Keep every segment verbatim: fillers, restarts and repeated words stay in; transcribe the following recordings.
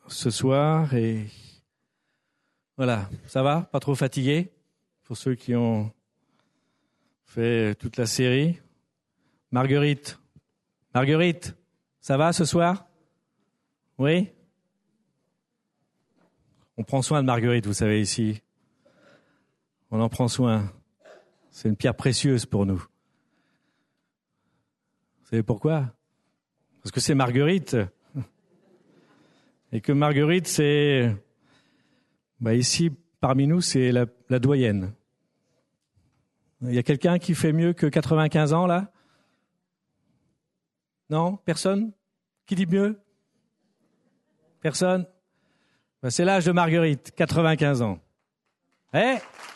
ce soir et voilà, ça va? Pas trop fatigué? Pour ceux qui ont fait toute la série. Marguerite, Marguerite, ça va ce soir? Oui? On prend soin de Marguerite, vous savez, ici. On en prend soin. C'est une pierre précieuse pour nous. Vous savez pourquoi? Parce que c'est Marguerite. Et que Marguerite, c'est... Bah ici, parmi nous, c'est la, la doyenne. Il y a quelqu'un qui fait mieux que quatre-vingt-quinze ans, là? Non? Personne? Qui dit mieux? Personne? Bah, c'est l'âge de Marguerite, quatre-vingt-quinze ans. Eh?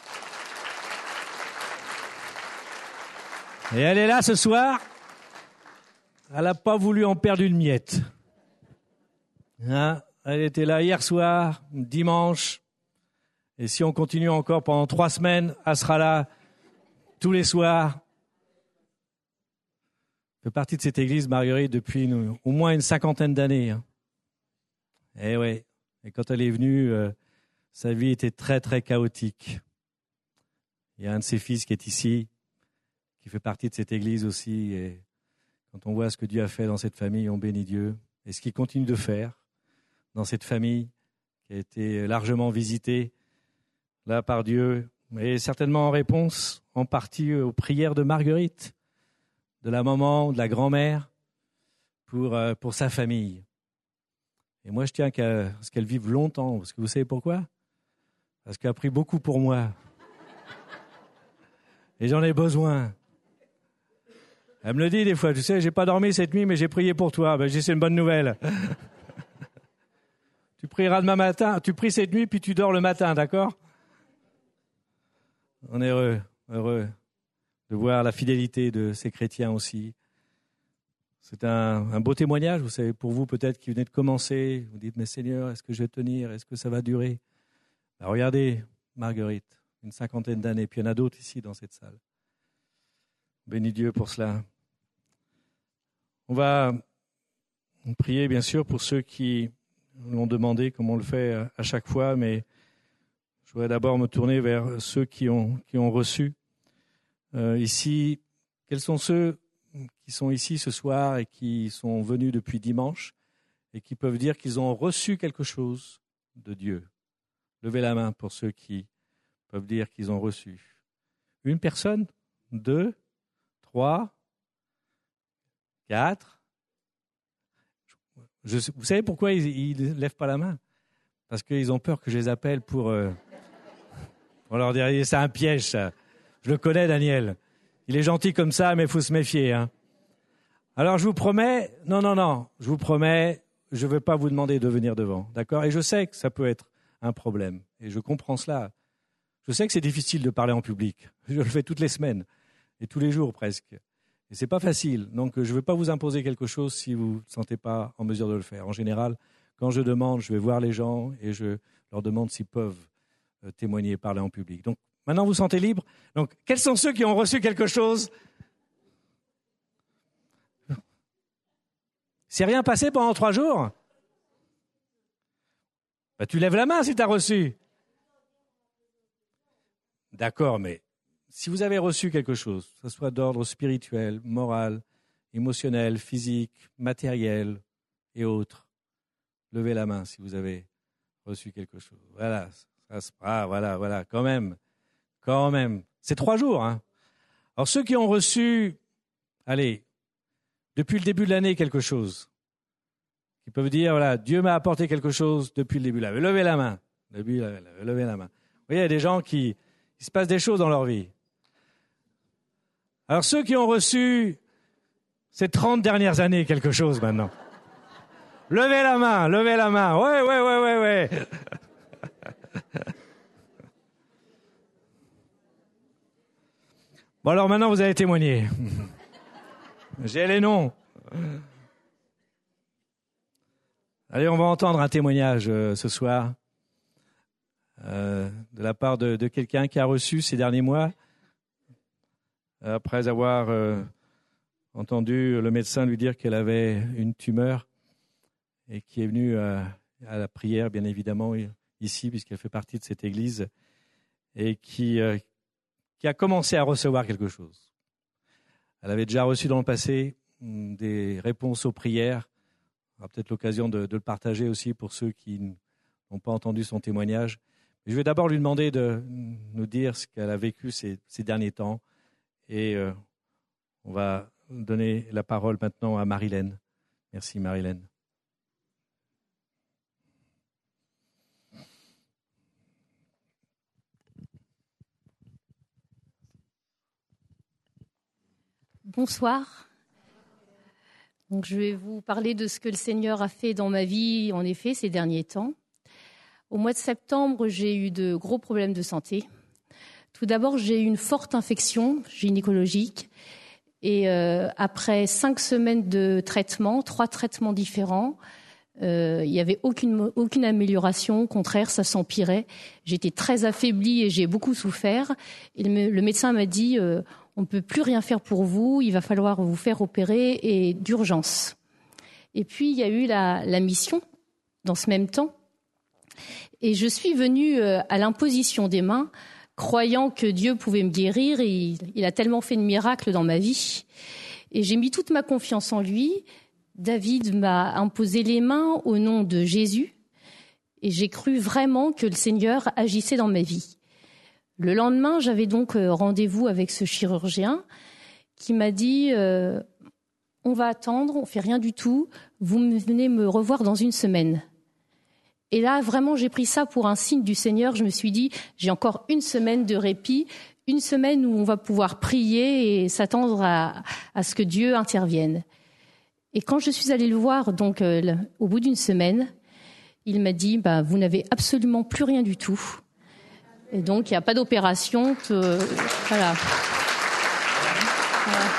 Et elle est là ce soir. Elle n'a pas voulu en perdre une miette. Hein? Elle était là hier soir, dimanche. Et si on continue encore pendant trois semaines, elle sera là tous les soirs. Elle fait partie de cette église, Marguerite, depuis une, au moins une cinquantaine d'années. Hein. Et ouais. Et quand elle est venue, euh, sa vie était très, très chaotique. Il y a un de ses fils qui est ici, qui fait partie de cette église aussi. Et quand on voit ce que Dieu a fait dans cette famille, on bénit Dieu. Et ce qu'il continue de faire dans cette famille, qui a été largement visitée là par Dieu, et certainement en réponse en partie aux prières de Marguerite, de la maman, de la grand-mère, pour, euh, pour sa famille. Et moi, je tiens qu'à ce qu'elle vive longtemps, parce que vous savez pourquoi? Parce qu'elle a pris beaucoup pour moi. Et j'en ai besoin. Elle me le dit des fois, tu sais, j'ai pas dormi cette nuit, mais j'ai prié pour toi. Ben, je dis, c'est une bonne nouvelle. Tu prieras demain matin, tu pries cette nuit, puis tu dors le matin, d'accord? On est heureux, heureux de voir la fidélité de ces chrétiens aussi. C'est un, un beau témoignage, vous savez, pour vous peut-être qui venez de commencer. Vous dites, mais Seigneur, est-ce que je vais tenir? Est-ce que ça va durer? Alors, regardez, Marguerite, une cinquantaine d'années, puis il y en a d'autres ici dans cette salle. Bénis Dieu pour cela. On va prier, bien sûr, pour ceux qui l'ont demandé, comme on le fait à chaque fois, mais je voudrais d'abord me tourner vers ceux qui ont, qui ont reçu. Euh, ici, quels sont ceux qui sont ici ce soir et qui sont venus depuis dimanche et qui peuvent dire qu'ils ont reçu quelque chose de Dieu? Levez la main pour ceux qui peuvent dire qu'ils ont reçu. Une personne? Deux? Trois? Quatre? Je, vous savez pourquoi ils ne lèvent pas la main? Parce qu'ils ont peur que je les appelle pour, euh, pour leur dire, c'est un piège ça. Je le connais, Daniel. Il est gentil comme ça, mais il faut se méfier. Hein. Alors je vous promets, non, non, non, je vous promets, je ne vais pas vous demander de venir devant, d'accord? Et je sais que ça peut être un problème, et je comprends cela. Je sais que c'est difficile de parler en public. Je le fais toutes les semaines, et tous les jours presque. Et c'est pas facile, donc je ne veux pas vous imposer quelque chose si vous ne vous sentez pas en mesure de le faire. En général, quand je demande, je vais voir les gens et je leur demande s'ils peuvent témoigner et parler en public. Donc maintenant, vous vous sentez libre. Donc, quels sont ceux qui ont reçu quelque chose? C'est rien passé pendant trois jours? Bah, tu lèves la main si tu as reçu. D'accord, mais si vous avez reçu quelque chose, que ce soit d'ordre spirituel, moral, émotionnel, physique, matériel et autres, levez la main si vous avez reçu quelque chose. Voilà, ça se ah, voilà, voilà, quand même, quand même. C'est trois jours, hein. Alors ceux qui ont reçu, allez, depuis le début de l'année quelque chose, qui peuvent dire, voilà, Dieu m'a apporté quelque chose depuis le début de l'année. Levez la main, levez la, levez la main. Vous voyez, il y a des gens qui, il se passe des choses dans leur vie. Alors ceux qui ont reçu ces trente dernières années quelque chose maintenant, levez la main, levez la main, ouais, ouais, ouais, ouais, ouais. Bon alors maintenant vous allez témoigner. J'ai les noms. Allez, on va entendre un témoignage euh, ce soir euh, de la part de, de quelqu'un qui a reçu ces derniers mois, après avoir euh, entendu le médecin lui dire qu'elle avait une tumeur et qui est venu euh, à la prière, bien évidemment, ici, puisqu'elle fait partie de cette église, et qui, euh, qui a commencé à recevoir quelque chose. Elle avait déjà reçu dans le passé des réponses aux prières. On aura peut-être l'occasion de, de le partager aussi pour ceux qui n'ont pas entendu son témoignage. Mais je vais d'abord lui demander de nous dire ce qu'elle a vécu ces, ces derniers temps. Et euh, on va donner la parole maintenant à Marilène. Merci Marilène. Bonsoir. Donc, je vais vous parler de ce que le Seigneur a fait dans ma vie, en effet, ces derniers temps. Au mois de septembre, j'ai eu de gros problèmes de santé. Tout d'abord, j'ai eu une forte infection gynécologique. Et euh, après cinq semaines de traitement, trois traitements différents, euh, il n'y avait aucune, aucune amélioration. Au contraire, ça s'empirait. J'étais très affaiblie et j'ai beaucoup souffert. Et le, le médecin m'a dit... Euh, on ne peut plus rien faire pour vous, il va falloir vous faire opérer et d'urgence. Et puis, il y a eu la, la mission dans ce même temps. Et je suis venue à l'imposition des mains, croyant que Dieu pouvait me guérir. Et il, il a tellement fait de miracles dans ma vie. Et j'ai mis toute ma confiance en lui. David m'a imposé les mains au nom de Jésus. Et j'ai cru vraiment que le Seigneur agissait dans ma vie. Le lendemain, j'avais donc rendez-vous avec ce chirurgien qui m'a dit euh, « On va attendre, on ne fait rien du tout, vous venez me revoir dans une semaine ». Et là, vraiment, j'ai pris ça pour un signe du Seigneur. Je me suis dit « J'ai encore une semaine de répit, une semaine où on va pouvoir prier et s'attendre à, à ce que Dieu intervienne ». Et quand je suis allée le voir, donc euh, au bout d'une semaine, il m'a dit bah, « Vous n'avez absolument plus rien du tout ». Et donc, il n'y a pas d'opération. Euh, voilà. voilà.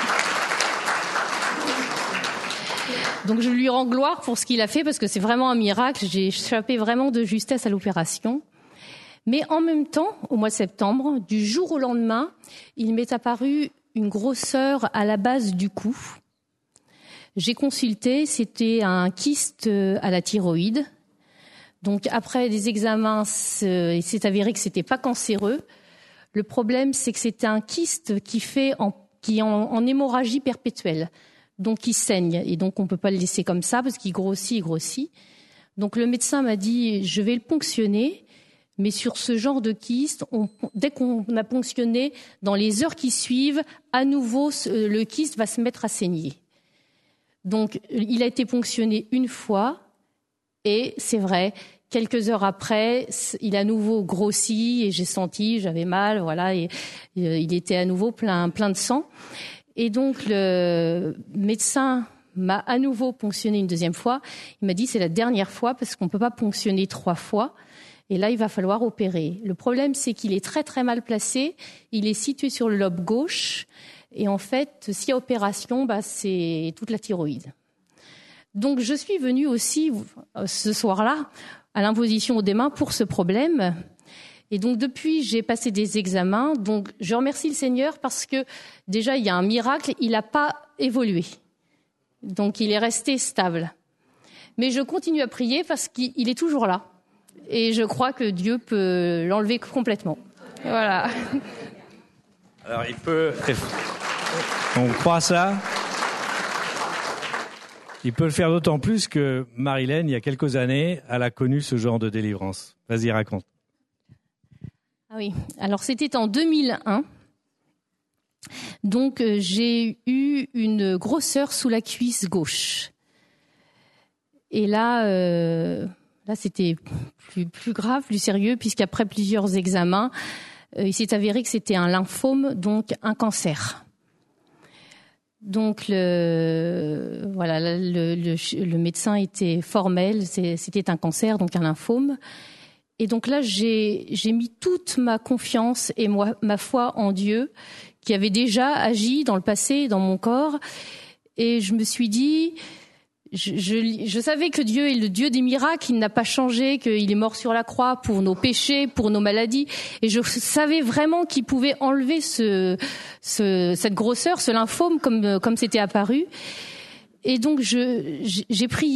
Donc, je lui rends gloire pour ce qu'il a fait parce que c'est vraiment un miracle. J'ai échappé vraiment de justesse à l'opération. Mais en même temps, au mois de septembre, du jour au lendemain, il m'est apparu une grosseur à la base du cou. J'ai consulté, c'était un kyste à la thyroïde. Donc après des examens, il s'est avéré que c'était pas cancéreux. Le problème, c'est que c'était un kyste qui fait en, qui est en, en hémorragie perpétuelle, donc qui saigne. Et donc on peut pas le laisser comme ça parce qu'il grossit, il grossit. Donc le médecin m'a dit, je vais le ponctionner, mais sur ce genre de kyste, on, dès qu'on a ponctionné, dans les heures qui suivent, à nouveau le kyste va se mettre à saigner. Donc il a été ponctionné une fois, et c'est vrai. Quelques heures après, il a à nouveau grossi et j'ai senti, j'avais mal, voilà, et, et il était à nouveau plein, plein de sang. Et donc le médecin m'a à nouveau ponctionné une deuxième fois. Il m'a dit c'est la dernière fois parce qu'on peut pas ponctionner trois fois. Et là, il va falloir opérer. Le problème, c'est qu'il est très très mal placé. Il est situé sur le lobe gauche. Et en fait, s'il y a opération, bah, c'est toute la thyroïde. Donc je suis venue aussi ce soir-là à l'imposition des mains pour ce problème. Et donc depuis, j'ai passé des examens. Donc je remercie le Seigneur parce que déjà, il y a un miracle, il n'a pas évolué. Donc il est resté stable. Mais je continue à prier parce qu'il est toujours là. Et je crois que Dieu peut l'enlever complètement. Voilà. Alors il peut... On croit ça. Il peut le faire d'autant plus que Marilène, il y a quelques années, elle a connu ce genre de délivrance. Vas-y, raconte. Ah oui, alors c'était en deux mille un. Donc euh, j'ai eu une grosseur sous la cuisse gauche. Et là, euh, là c'était plus, plus grave, plus sérieux, puisqu'après plusieurs examens, euh, il s'est avéré que c'était un lymphome, donc un cancer. Donc le voilà le, le, le médecin était formel, c'était un cancer, donc un lymphome. Et donc là j'ai j'ai mis toute ma confiance et moi, ma foi en Dieu qui avait déjà agi dans le passé dans mon corps. Et je me suis dit, je, je, je savais que Dieu est le Dieu des miracles, il n'a pas changé, qu'il est mort sur la croix pour nos péchés, pour nos maladies. Et je savais vraiment qu'il pouvait enlever ce, ce, cette grosseur, ce lymphome, comme, comme c'était apparu. Et donc, je, j'ai prié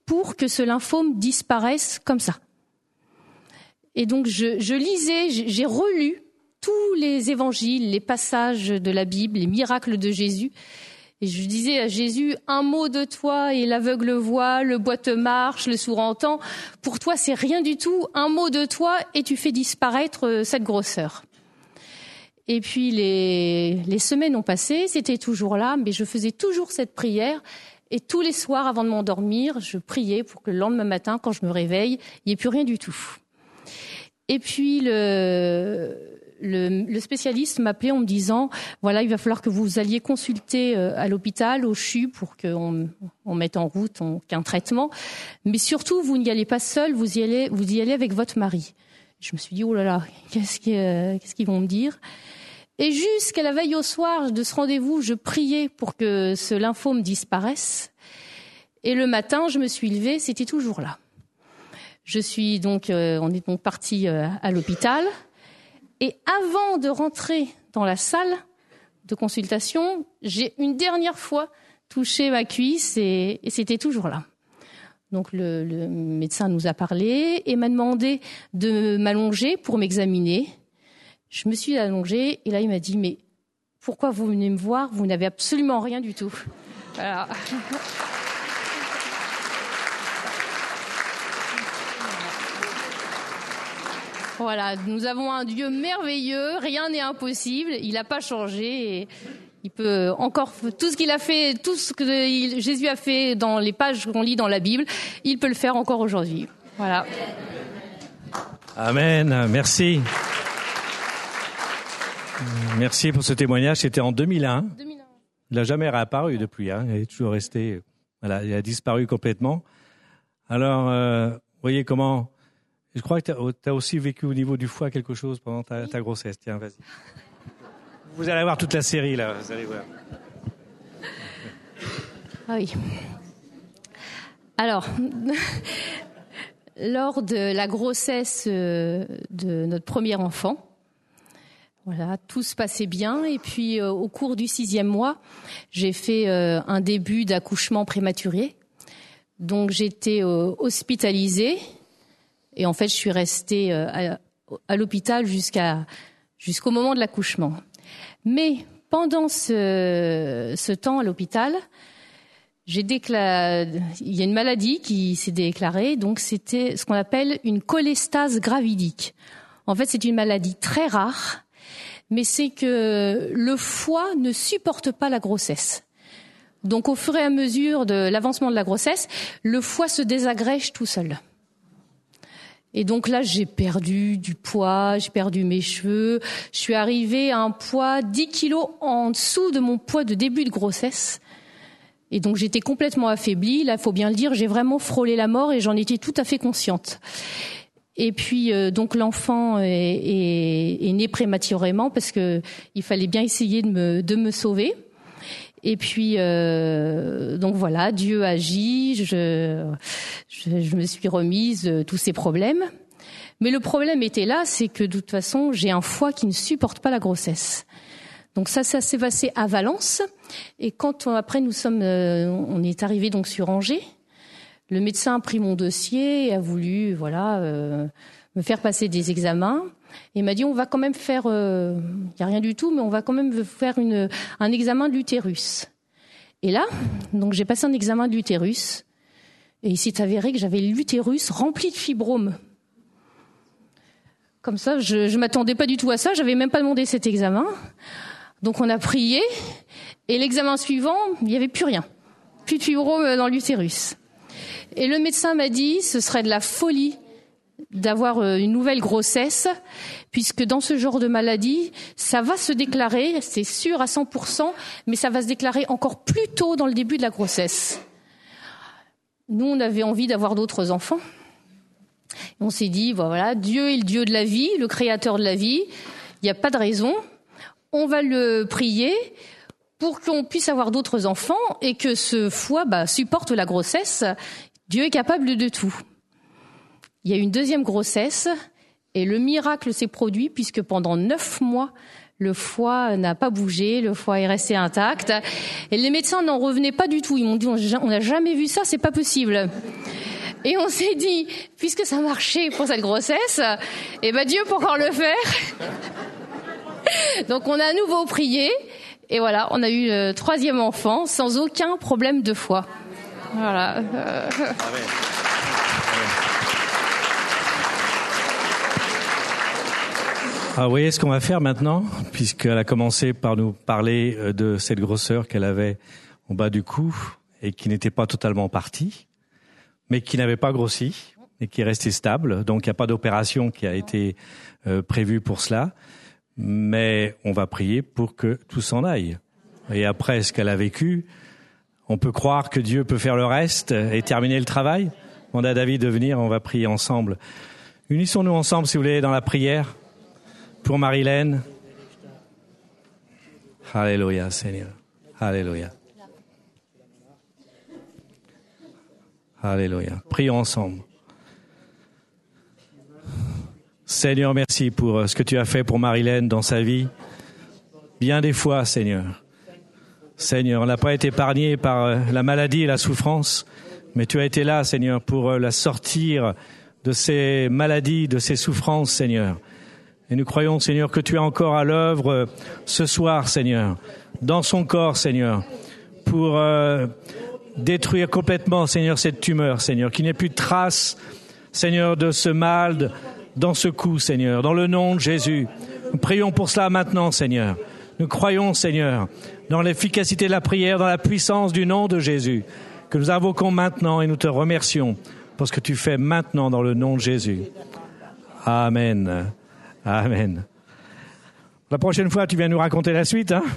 pour que ce lymphome disparaisse comme ça. Et donc je, je lisais, j'ai relu tous les évangiles, les passages de la Bible, les miracles de Jésus. Et je disais à Jésus, un mot de toi et l'aveugle voit, le boiteux marche, le sourd entend. Pour toi, c'est rien du tout. Un mot de toi et tu fais disparaître cette grosseur. Et puis les, les semaines ont passé, c'était toujours là, mais je faisais toujours cette prière. Et tous les soirs, avant de m'endormir, je priais pour que le lendemain matin, quand je me réveille, il n'y ait plus rien du tout. Et puis le, le, le spécialiste m'appelait en me disant, voilà, il va falloir que vous alliez consulter à l'hôpital, au C H U, pour qu'on on mette en route on, qu'un traitement. Mais surtout, vous n'y allez pas seul, vous y allez, vous y allez avec votre mari. Je me suis dit, oh là là, qu'est-ce, qui, euh, qu'est-ce qu'ils vont me dire ? Et jusqu'à la veille au soir de ce rendez-vous, je priais pour que ce lymphome disparaisse. Et le matin, je me suis levée, c'était toujours là. Je suis donc, euh, on est donc parti euh, à l'hôpital. Et avant de rentrer dans la salle de consultation, j'ai une dernière fois touché ma cuisse et, et c'était toujours là. Donc le, le médecin nous a parlé et m'a demandé de m'allonger pour m'examiner. Je me suis allongée et là il m'a dit « Mais pourquoi vous venez me voir ? Vous n'avez absolument rien du tout. » Voilà. Voilà, nous avons un Dieu merveilleux, rien n'est impossible, il n'a pas changé et il peut encore tout ce qu'il a fait, tout ce que Jésus a fait dans les pages qu'on lit dans la Bible, il peut le faire encore aujourd'hui. Voilà. Amen, merci. Merci pour ce témoignage, c'était en deux mille un. deux mille un. Il n'a jamais réapparu depuis, hein. Il est toujours resté, voilà, il a disparu complètement. Alors, euh, vous voyez comment... Je crois que tu as aussi vécu au niveau du foie quelque chose pendant ta, ta grossesse. Tiens, vas-y. Vous allez voir toute la série, là. Vous allez voir. Ah oui. Alors, lors de la grossesse de notre premier enfant, voilà, tout se passait bien. Et puis, euh, au cours du sixième mois, j'ai fait euh, un début d'accouchement prématuré. Donc, j'étais euh, hospitalisée. Et en fait, je suis restée à, à l'hôpital jusqu'à, jusqu'au moment de l'accouchement. Mais pendant ce, ce temps à l'hôpital, j'ai déclaré, il y a une maladie qui s'est déclarée, donc c'était ce qu'on appelle une cholestase gravidique. En fait, c'est une maladie très rare, mais c'est que le foie ne supporte pas la grossesse. Donc, au fur et à mesure de l'avancement de la grossesse, le foie se désagrège tout seul. Et donc là, j'ai perdu du poids, j'ai perdu mes cheveux. Je suis arrivée à un poids dix kilos en dessous de mon poids de début de grossesse. Et donc j'étais complètement affaiblie. Là, il faut bien le dire, j'ai vraiment frôlé la mort et j'en étais tout à fait consciente. Et puis euh, donc l'enfant est, est, est né prématurément parce que il fallait bien essayer de me, de me sauver. Et puis euh, donc voilà, Dieu agit, je, je je me suis remise de tous ces problèmes. Mais le problème était là, c'est que de toute façon, j'ai un foie qui ne supporte pas la grossesse. Donc ça, ça s'est passé à Valence. Et quand on, après nous sommes, euh, on est arrivé donc sur Angers, le médecin a pris mon dossier et a voulu, voilà, euh, me faire passer des examens. Et il m'a dit, on va quand même faire, il euh, n'y a rien du tout, mais on va quand même faire une, un examen de l'utérus. Et là, donc j'ai passé un examen de l'utérus, et il s'est avéré que j'avais l'utérus rempli de fibromes. Comme ça, je, je m'attendais pas du tout à ça, j'avais même pas demandé cet examen. Donc on a prié, et l'examen suivant, il n'y avait plus rien. Plus de fibromes dans l'utérus. Et le médecin m'a dit, ce serait de la folie d'avoir une nouvelle grossesse, puisque dans ce genre de maladie, ça va se déclarer, c'est sûr à cent pour cent, mais ça va se déclarer encore plus tôt dans le début de la grossesse. Nous, on avait envie d'avoir d'autres enfants. On s'est dit, voilà, Dieu est le Dieu de la vie, le créateur de la vie, il n'y a pas de raison, on va le prier pour qu'on puisse avoir d'autres enfants et que ce foie bah, supporte la grossesse. Dieu est capable de tout. Il y a eu une deuxième grossesse et le miracle s'est produit puisque pendant neuf mois, Le foie n'a pas bougé, le foie est resté intact. Et les médecins n'en revenaient pas du tout. Ils m'ont dit, on n'a jamais vu ça, c'est pas possible. Et on s'est dit, puisque ça marchait pour cette grossesse, eh ben Dieu peut encore le faire. Donc on a à nouveau prié. Et voilà, on a eu le troisième enfant sans aucun problème de foie. Voilà. Euh... Alors, vous voyez ce qu'on va faire maintenant, puisqu'elle a commencé par nous parler de cette grosseur qu'elle avait au bas du cou et qui n'était pas totalement partie, mais qui n'avait pas grossi et qui est restée stable. Donc, il n'y a pas d'opération qui a été euh, prévue pour cela, mais on va prier pour que tout s'en aille. Et après ce qu'elle a vécu, on peut croire que Dieu peut faire le reste et terminer le travail. On a David de venir, on va prier ensemble. Unissons-nous ensemble, si vous voulez, dans la prière. Pour Marilène. Alléluia, Seigneur. Alléluia. Alléluia. Prions ensemble. Seigneur, merci pour ce que tu as fait pour Marilène dans sa vie. Bien des fois, Seigneur. Seigneur, on n'a pas été épargné par la maladie et la souffrance, mais tu as été là, Seigneur, pour la sortir de ces maladies, de ces souffrances, Seigneur. Et nous croyons, Seigneur, que tu es encore à l'œuvre ce soir, Seigneur, dans son corps, Seigneur, pour euh, détruire complètement, Seigneur, cette tumeur, Seigneur, qu'il n'y ait plus de trace, Seigneur, de ce mal dans ce cou, Seigneur, dans le nom de Jésus. Nous prions pour cela maintenant, Seigneur. Nous croyons, Seigneur, dans l'efficacité de la prière, dans la puissance du nom de Jésus, que nous invoquons maintenant et nous te remercions pour ce que tu fais maintenant dans le nom de Jésus. Amen. Amen. La prochaine fois, tu viens nous raconter la suite, hein?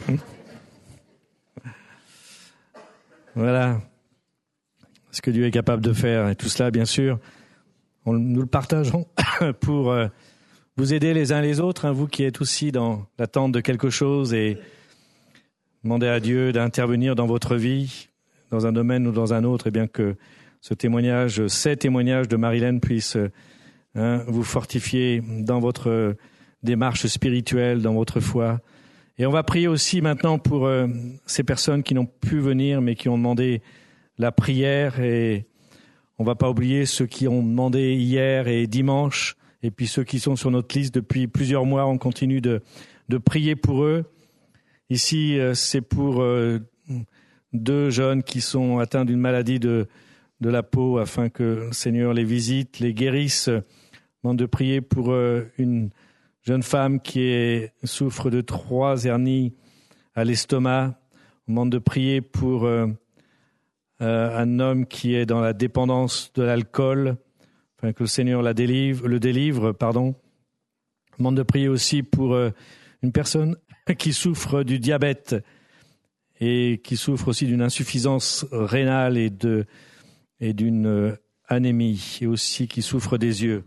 Voilà. Ce que Dieu est capable de faire. Et tout cela, bien sûr, on, nous le partageons pour euh, vous aider les uns les autres, hein, vous qui êtes aussi dans l'attente de quelque chose et demandez à Dieu d'intervenir dans votre vie, dans un domaine ou dans un autre, et bien que ce témoignage, ces témoignages de Marilène puissent Hein, vous fortifier dans votre démarche spirituelle, dans votre foi. Et on va prier aussi maintenant pour euh, ces personnes qui n'ont pu venir, mais qui ont demandé la prière. Et on va pas oublier ceux qui ont demandé hier et dimanche, et puis ceux qui sont sur notre liste depuis plusieurs mois. On continue de, de prier pour eux. Ici, euh, c'est pour euh, deux jeunes qui sont atteints d'une maladie de, de la peau, afin que le Seigneur les visite, les guérisse. On demande de prier pour euh, une jeune femme qui est, souffre de trois hernies à l'estomac. On demande de prier pour euh, euh, un homme qui est dans la dépendance de l'alcool, afin que le Seigneur la délivre, le délivre. Pardon. On demande de prier aussi pour euh, une personne qui souffre du diabète et qui souffre aussi d'une insuffisance rénale et, de, et d'une euh, anémie, et aussi qui souffre des yeux.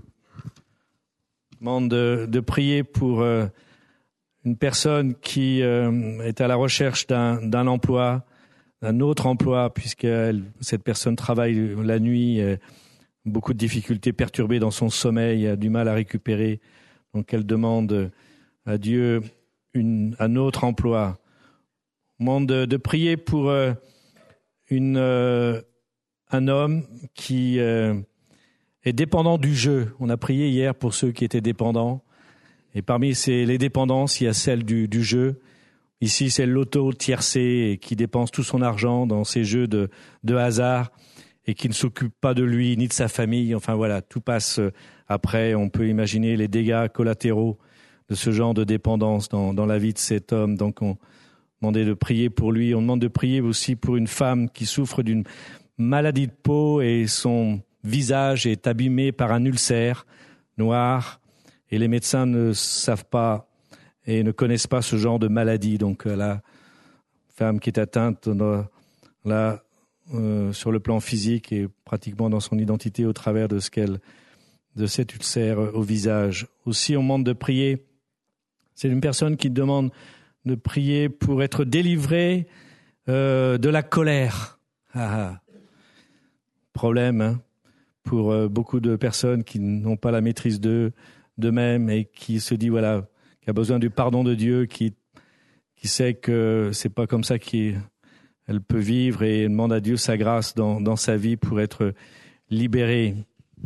On demande de, de prier pour euh, une personne qui euh, est à la recherche d'un, d'un emploi, d'un autre emploi, puisque elle, cette personne travaille la nuit, euh, beaucoup de difficultés, perturbée dans son sommeil, a du mal à récupérer. Donc elle demande à Dieu une, un autre emploi. On demande de, de prier pour euh, une, euh, un homme qui euh, est dépendant du jeu. On a prié hier pour ceux qui étaient dépendants. Et parmi ces, les dépendances, il y a celle du, du jeu. Ici, c'est le loto tiercé qui dépense tout son argent dans ces jeux de, de hasard et qui ne s'occupe pas de lui ni de sa famille. Enfin voilà, tout passe après. On peut imaginer les dégâts collatéraux de ce genre de dépendance dans, dans la vie de cet homme. Donc on demandait de prier pour lui. On demande de prier aussi pour une femme qui souffre d'une maladie de peau et son visage est abîmé par un ulcère noir. Et les médecins ne savent pas et ne connaissent pas ce genre de maladie. Donc la femme qui est atteinte là, euh, sur le plan physique et pratiquement dans son identité au travers de ce qu'elle, de cet ulcère au visage. Aussi, on demande de prier. C'est une personne qui demande de prier pour être délivrée euh, de la colère. Ah, ah. Problème hein, pour euh, beaucoup de personnes qui n'ont pas la maîtrise d'eux, d'eux-mêmes et qui se disent voilà, qui a besoin du pardon de Dieu, qui, qui sait que c'est pas comme ça qu'elle peut vivre et demande à Dieu sa grâce dans, dans sa vie pour être libérée.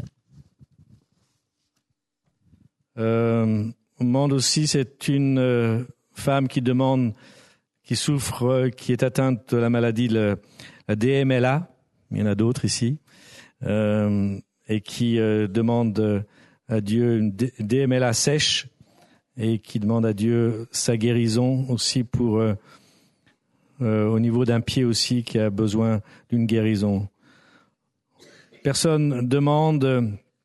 Euh, on demande aussi, c'est une euh, femme qui demande, qui souffre, euh, qui est atteinte de la maladie, le, la D M L A, il y en a d'autres ici, euh, et qui euh, demande à Dieu une D M L A sèche, et qui demande à Dieu sa guérison aussi pour euh, euh, au niveau d'un pied aussi qui a besoin d'une guérison. Personne demande euh,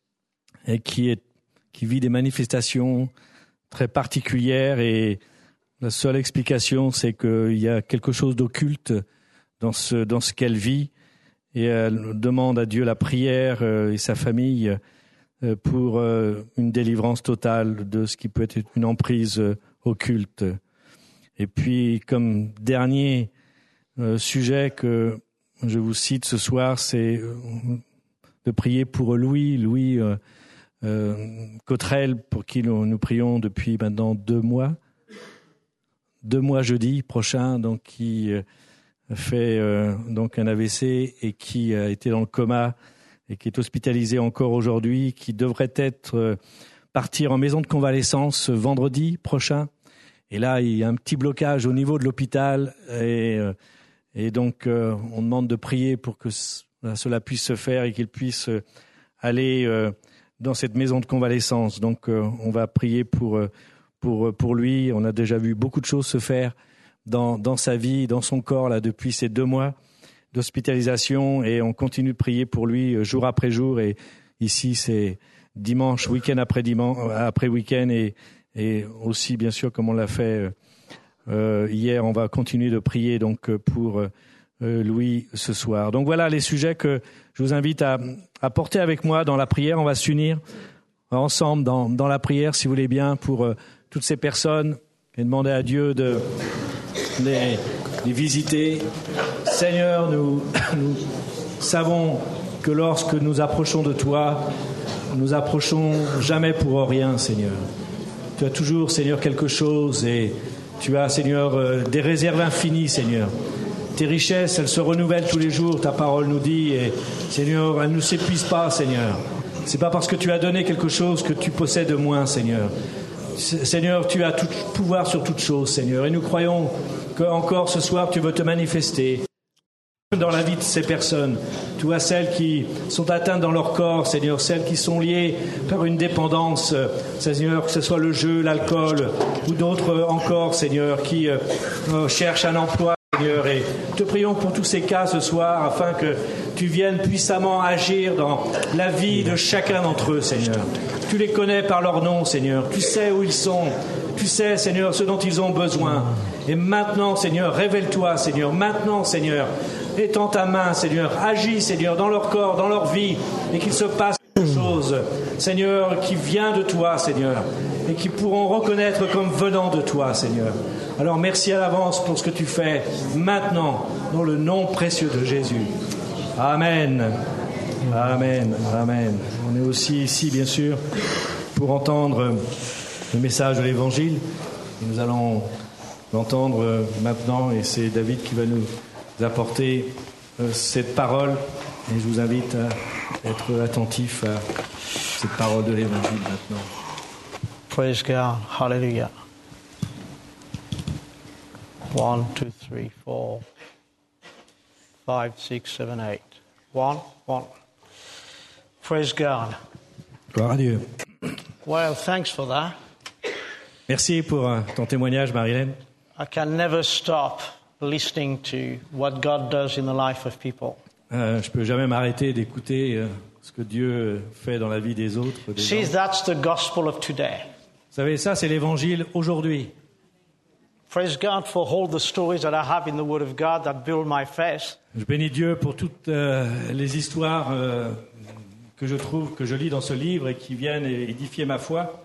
et qui est qui vit des manifestations très particulières, et la seule explication c'est qu'il y a quelque chose d'occulte dans ce dans ce qu'elle vit, et elle demande à Dieu la prière euh, et sa famille pour une délivrance totale de ce qui peut être une emprise occulte. Et puis, comme dernier sujet que je vous cite ce soir, c'est de prier pour Louis, Louis euh, euh, Cottrell, pour qui nous, nous prions depuis maintenant deux mois, deux mois jeudi prochain, donc qui fait euh, donc un A V C et qui a été dans le coma, et qui est hospitalisé encore aujourd'hui, qui devrait être euh, partir en maison de convalescence vendredi prochain. Et là, il y a un petit blocage au niveau de l'hôpital, et, euh, et donc euh, on demande de prier pour que c- cela puisse se faire et qu'il puisse euh, aller euh, dans cette maison de convalescence. Donc euh, on va prier pour euh, pour pour lui. On a déjà vu beaucoup de choses se faire dans dans sa vie, dans son corps là depuis ces deux mois d'hospitalisation, et on continue de prier pour lui jour après jour. Et ici, c'est dimanche, week-end après dimanche, après week-end, et, et aussi, bien sûr, comme on l'a fait euh, hier, on va continuer de prier donc pour euh, Louis ce soir. Donc voilà les sujets que je vous invite à, à porter avec moi dans la prière. On va s'unir ensemble dans, dans la prière, si vous voulez bien, pour euh, toutes ces personnes, et demander à Dieu de les, les visiter. Seigneur, nous, nous savons que lorsque nous approchons de toi, nous approchons jamais pour rien, Seigneur. Tu as toujours, Seigneur, quelque chose, et tu as, Seigneur, euh, des réserves infinies, Seigneur. Tes richesses, elles se renouvellent tous les jours, ta parole nous dit, et Seigneur, elles ne s'épuisent pas, Seigneur. C'est pas parce que tu as donné quelque chose que tu possèdes moins, Seigneur. Seigneur, tu as tout pouvoir sur toutes choses, Seigneur, et nous croyons qu'encore ce soir, tu veux te manifester dans la vie de ces personnes. Tu vois celles qui sont atteintes dans leur corps, Seigneur, celles qui sont liées par une dépendance, Seigneur, que ce soit le jeu, l'alcool, ou d'autres encore, Seigneur, qui euh, cherchent un emploi, Seigneur, et te prions pour tous ces cas ce soir, afin que tu viennes puissamment agir dans la vie de chacun d'entre eux, Seigneur. Tu les connais par leur nom, Seigneur. Tu sais où ils sont. Tu sais, Seigneur, ce dont ils ont besoin. Et maintenant, Seigneur, révèle-toi, Seigneur. Maintenant, Seigneur, étends ta main, Seigneur. Agis, Seigneur, dans leur corps, dans leur vie, et qu'il se passe quelque chose, Seigneur, qui vient de toi, Seigneur, et qui pourront reconnaître comme venant de toi, Seigneur. Alors, merci à l'avance pour ce que tu fais maintenant, dans le nom précieux de Jésus. Amen. Amen. Amen. On est aussi ici, bien sûr, pour entendre le message de l'Évangile. Nous allons l'entendre maintenant, et c'est David qui va nous apporter cette parole. Et je vous invite à être attentif à cette parole de l'Évangile maintenant. Praise God. Hallelujah. One, two, three, four, five, six, seven, eight. One, one. Praise God. Gloire à Dieu. Well, thanks for that. Merci pour ton témoignage, Marilène. I can never stop listening to what God does in the life of people. Euh, je peux jamais m'arrêter d'écouter euh, ce que Dieu fait dans la vie des autres. Des See, gens. that's the gospel of today. Vous savez, ça, c'est l'Évangile aujourd'hui. Praise God for all the stories that I have in the Word of God that build my faith. Je bénis Dieu pour toutes euh, les histoires euh, que je trouve, que je lis dans ce livre et qui viennent édifier ma foi.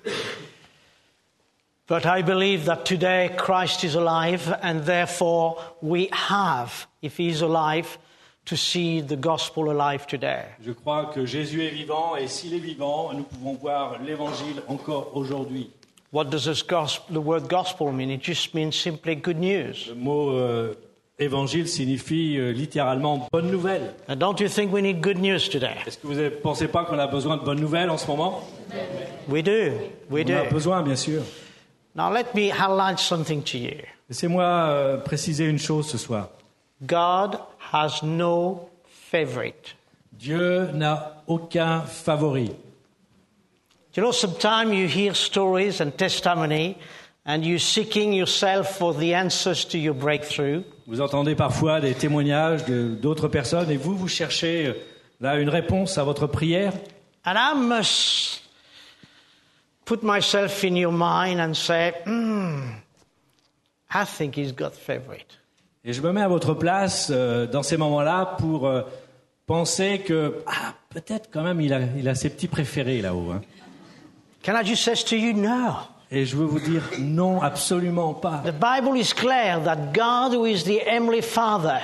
But I believe that today Christ is alive, and therefore we have, if he is alive, to see the gospel alive today. Je crois que Jésus est vivant, et s'il est vivant, nous pouvons voir l'Évangile encore aujourd'hui. What does this gospel, the word gospel mean? It just means simply good news. Le mot euh, évangile signifie euh, littéralement bonne nouvelle. And don't you think we need good news today? Est-ce que vous ne pensez pas qu'on a besoin de bonnes nouvelles en ce moment? We do. We On do. en a besoin, bien sûr. Now let me highlight something to you. Laissez-moi euh, préciser une chose ce soir. God has no favorite. Dieu n'a aucun favori. You know, sometimes you hear stories and testimony and you're seeking yourself for the answers to your breakthrough. Vous entendez parfois des témoignages de, d'autres personnes et vous, vous cherchez euh, là une réponse à votre prière. And I must put myself in your mind and say, hmm, I think he's got favorite. Et je me mets à votre place euh, dans ces moments-là pour euh, penser que ah, peut-être quand même il a, il a ses petits préférés là-haut. Hein. Can I just say to you, no. Et je veux vous dire non, absolument pas. The Bible is clear that God, who is the Heavenly Father,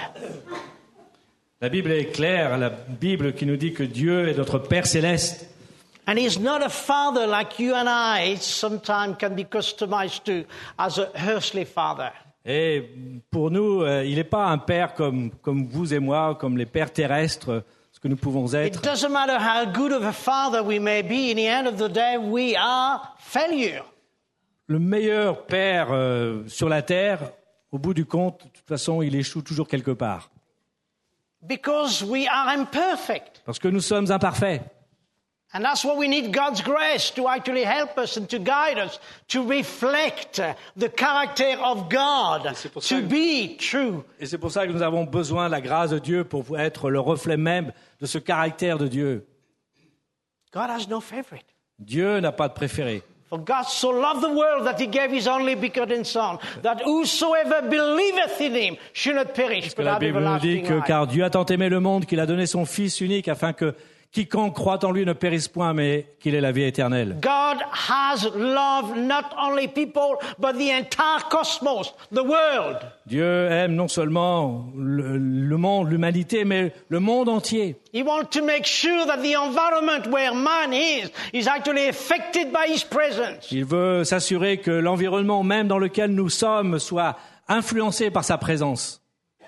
La Bible est claire, la Bible qui nous dit que Dieu est notre Père céleste. and he's not a father like you and I sometimes can be customized to as a earthly father. Et pour nous, euh, il n'est pas un père comme, comme vous et moi, comme les pères terrestres, ce que nous pouvons être. It doesn't matter how good of a father we may be, in the end of the day, we are failure. Le meilleur père euh, sur la terre, au bout du compte, de toute façon, il échoue toujours quelque part. Because we are imperfect. Parce que nous sommes imparfaits. And that's why we need God's grace to actually help us and to guide us, to reflect the character of God, c'est pour ça to que- be true. Et c'est pour ça que nous avons besoin de la grâce de Dieu pour être le reflet même de ce caractère de Dieu. God has no favorite. Dieu n'a pas de préféré. For God so loved the world that he gave his only begotten Son, that whosoever believeth in him should not perish, Parce que but la have Bible nous dit everlasting que life. car Dieu a tant aimé le monde qu'il a donné son Fils unique afin que quiconque croit en lui ne périsse point mais qu'il ait la vie éternelle. God has loved not only people, but the entire cosmos, the world. Dieu aime non seulement le, le monde, l'humanité, mais le monde entier. He wants to make sure that the environment where man is is actually affected by his presence. Il veut s'assurer que l'environnement même dans lequel nous sommes soit influencé par sa présence.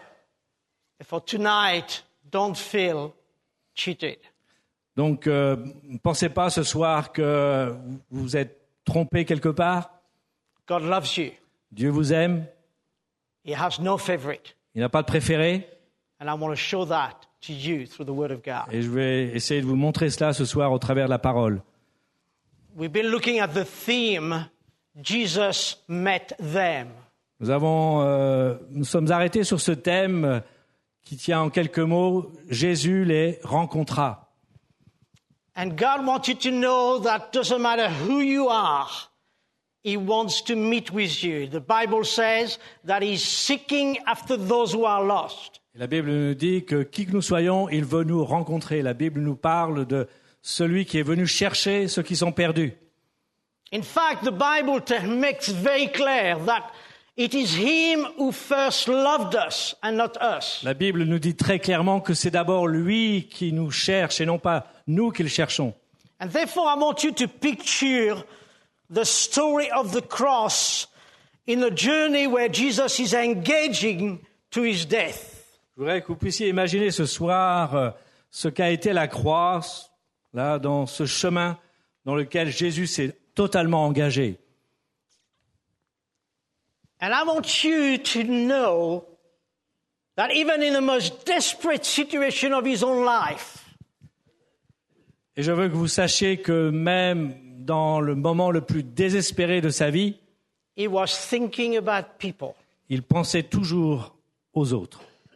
For tonight, don't feel cheated. Donc, euh, ne pensez pas ce soir que vous vous êtes trompé quelque part. God loves you. Dieu vous aime. He has no favorite. Il n'a pas de préféré. And I want to show that to you through the Word of God. Et je vais essayer de vous montrer cela ce soir au travers de la parole. We've been looking at the theme, Jesus met them. Nous avons, euh, nous sommes arrêtés sur ce thème qui tient en quelques mots, Jésus les rencontra. And God wants you to know that doesn't matter who you are, He wants to meet with you. The Bible says that He's seeking after those who are lost. Et la Bible nous dit que qui que nous soyons, il veut nous rencontrer. La Bible nous parle de celui qui est venu chercher ceux qui sont perdus. In fact, the Bible te- makes very clear that it is Him who first loved us and not us. La Bible nous dit très clairement que c'est d'abord lui qui nous cherche et non pas nous qui le cherchons. And therefore, I want you to picture the story of the cross in the journey where Jesus is engaging to His death. Je voudrais que vous puissiez imaginer ce soir euh, ce qu'a été la croix, là, dans ce chemin dans lequel Jésus s'est totalement engagé. And I want you to know that even in the most desperate situation of his own life, Et je veux que vous sachiez que même dans le moment le plus désespéré de sa vie, he was thinking about people. il pensait toujours aux autres.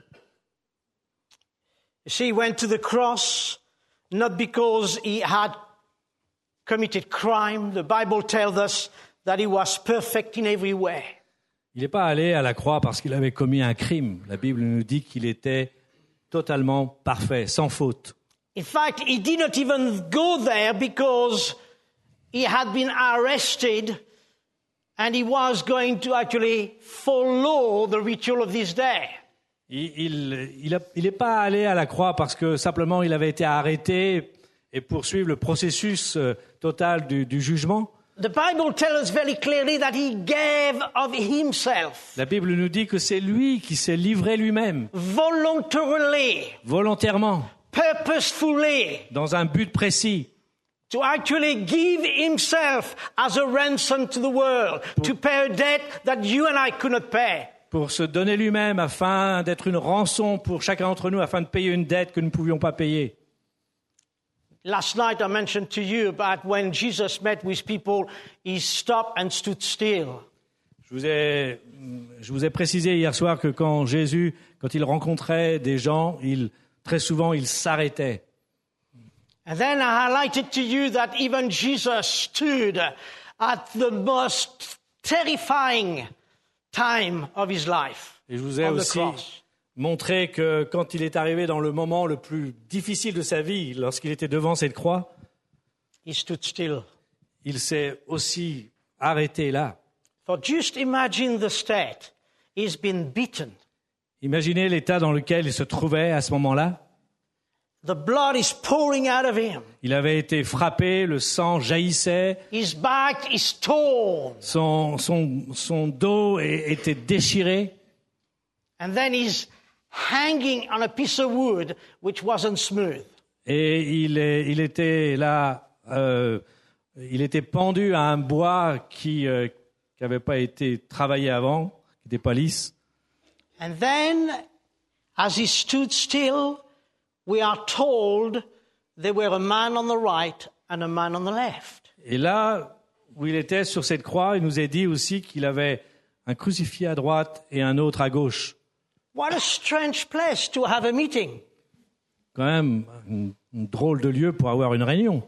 You see, he went to the cross not because he had committed crime. The Bible tells us that he was perfect in every way. Il n'est pas allé à la croix parce qu'il avait commis un crime. La Bible nous dit qu'il était totalement parfait, sans faute. In fact, he did not even go there because he had been arrested and he was going to actually follow the ritual of this day. Il il, il, a, il n'est pas allé à la croix parce que simplement il avait été arrêté et poursuivre le processus euh, total du, du jugement. The Bible tells us very clearly that he gave of himself. La Bible nous dit que c'est lui qui s'est livré lui-même, Voluntarily, volontairement, purposefully, dans un but précis, to actually give himself as a ransom to the world, to pay a debt that you and I could not pay. pour se donner lui-même afin d'être une rançon pour chacun d'entre nous, afin de payer une dette que nous ne pouvions pas payer. Last night I mentioned to you about when Jesus met with people, he stopped and stood still. Je vous ai, je vous ai précisé hier soir que quand Jésus, quand il rencontrait des gens, il, très souvent, il s'arrêtait. And then I highlighted to you that even Jesus stood at the most terrifying time of his life. Et je vous ai on the aussi cross. montré que quand il est arrivé dans le moment le plus difficile de sa vie, lorsqu'il était devant cette croix, He stood still. il s'est aussi arrêté là. For just imagine the state. He's been beaten. Imaginez l'état dans lequel il se trouvait à ce moment-là. The blood is pouring out of him. Il avait été frappé, le sang jaillissait, His back is torn. son, son, son dos é- était déchiré. And then he's hanging on a piece of wood which wasn't smooth. Et il, est, il était là, euh, il était pendu à un bois qui n'avait pas été travaillé avant, qui n'était pas lisse. And then, as he stood still, we are told there were a man on the right and a man on the left. Et là où il était sur cette croix, il nous est dit aussi qu'il avait un crucifié à droite et un autre à gauche. What a strange place to have a meeting. Quand même, un, un drôle de lieu pour avoir une réunion.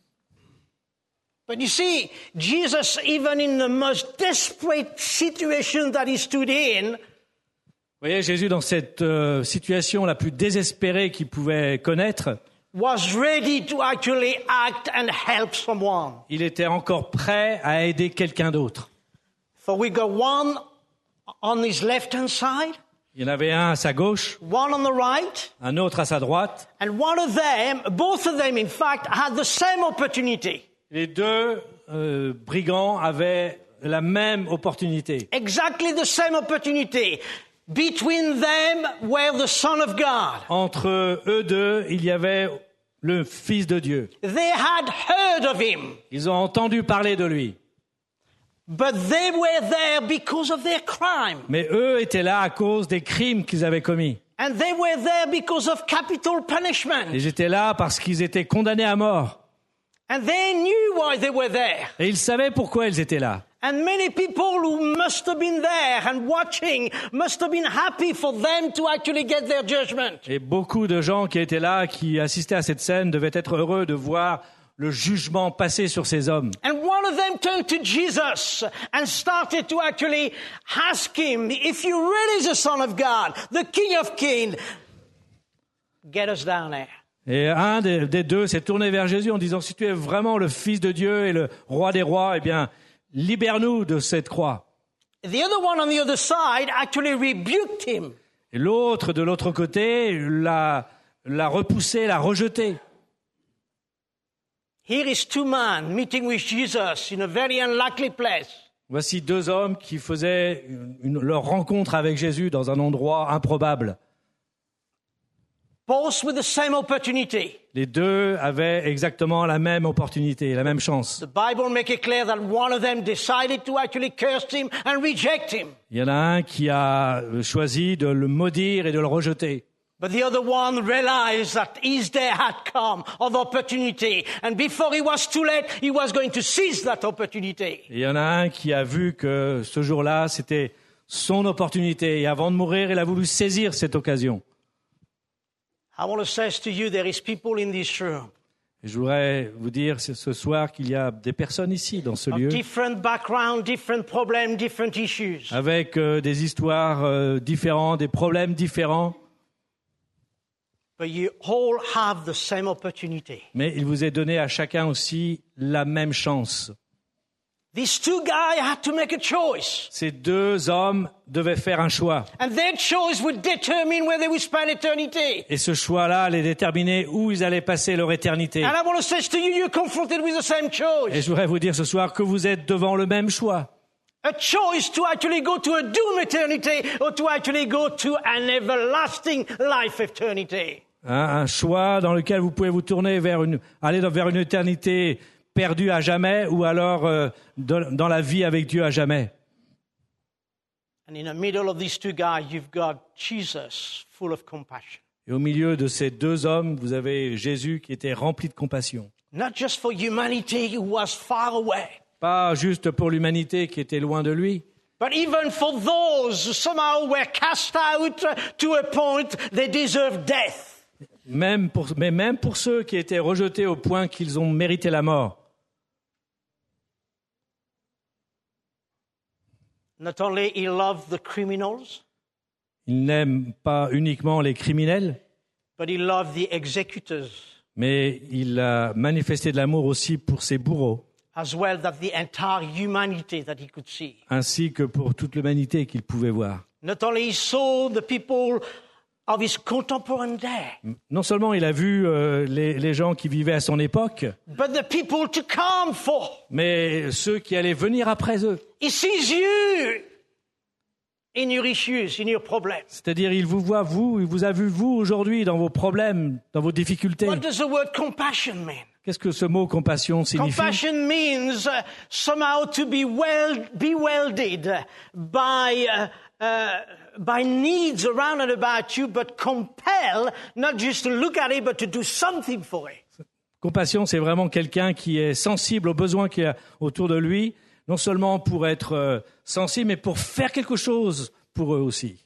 But you see, Jesus, even in the most desperate situation that he stood in, Vous voyez, Jésus, dans cette euh, situation la plus désespérée qu'il pouvait connaître, was ready to actually act and help someone. il était encore prêt à aider quelqu'un d'autre. For we got one on his left-hand side, Il y en avait un à sa gauche, one on the right, un autre à sa droite. and one of them, both of them in fact, had the same opportunity. Les deux euh, brigands avaient la même opportunité. Exactly the same opportunity. Between them were the Son of God. Entre eux deux, il y avait le Fils de Dieu. They had heard of him, Ils ont entendu parler de lui. but they were there because of their crime. Mais eux étaient là à cause des crimes qu'ils avaient commis. And they were there because of capital punishment. Et j'étais là parce qu'ils étaient condamnés à mort. And they knew why they were there. Et ils savaient pourquoi ils étaient là. And many people who must have been there and watching must have been happy for them to actually get their judgment. Et beaucoup de gens qui étaient là, qui assistaient à cette scène, devaient être heureux de voir le jugement passer sur ces hommes. And one of them turned to Jesus and started to actually ask him, if you're really the Son of God, the King of Kings, get us down there. Et un des, des deux s'est tourné vers Jésus en disant, si tu es vraiment le Fils de Dieu et le Roi des rois, eh bien, libère-nous de cette croix. The other one on the other side actually rebuked him. Et l'autre, de l'autre côté, l'a, l'a repoussé, l'a rejeté. Here is two men meeting with Jesus in a very unlikely place. Voici deux hommes qui faisaient une, une- leur rencontre avec Jésus dans un endroit improbable. Both with the same opportunity. Les deux avaient exactement la même opportunité, la même chance. The Bible makes it clear that one of them decided to actually curse him and reject him. Il y en a un qui a choisi de le maudire et de le rejeter. But the other one realized that his day had come of opportunity. And before it was too late, he was going to seize that opportunity. Et il y en a un qui a vu que ce jour-là, c'était son opportunité. Et avant de mourir, il a voulu saisir cette occasion. I want to say to you, there is people in this room Et je voudrais vous dire ce ce soir qu'il y a des personnes ici, dans ce of lieu, different background, different problems, different issues. avec euh, des histoires euh, différentes, des problèmes différents. But you all have the same opportunity. Mais il vous est donné à chacun aussi la même chance. These two guys had to make a choice. Ces deux hommes devaient faire un choix. And their choice would determine where they would spend eternity. Et ce choix-là allait déterminer où ils allaient passer leur éternité. And I want to say to you, you're confronted with the same choice. Et je voudrais vous dire ce soir que vous êtes devant le même choix. A choice to actually go to a doom eternity or to actually go to an everlasting life eternity. Hein, un choix dans lequel vous pouvez vous tourner vers une, aller vers une éternité perdue à jamais ou alors euh, dans, dans la vie avec Dieu à jamais. And in the middle of these two guys, you've got Jesus, full of compassion. Et au milieu de ces deux hommes, vous avez Jésus qui était rempli de compassion. Not just for humanity who was far away, Pas juste pour l'humanité qui était loin de lui, but even for those who somehow were cast out to a point they deserve death. même pour, mais même pour ceux qui étaient rejetés au point qu'ils ont mérité la mort. Not only he loved the criminals, Il n'aime pas uniquement les criminels, but he loved the executors mais il a manifesté de l'amour aussi pour ses bourreaux, as well, that the entire humanity that he could see. ainsi que pour toute l'humanité qu'il pouvait voir. Not only he saw the people of his contemporary day, Non seulement il a vu euh, les, les gens qui vivaient à son époque, but the people to come for. mais ceux qui allaient venir après eux. He sees you in your issues, in your problems. C'est-à-dire, il vous voit, vous, il vous a vu, vous, aujourd'hui, dans vos problèmes, dans vos difficultés. What does the word compassion mean? Qu'est-ce que ce mot compassion signifie? Compassion means uh, somehow to be well, be welded by, uh, uh, by needs around and about you, but compel, not just to look at it, but to do something for it. Compassion, c'est vraiment quelqu'un qui est sensible aux besoins qu'il y a autour de lui, non seulement pour être euh, sensible, mais pour faire quelque chose pour eux aussi.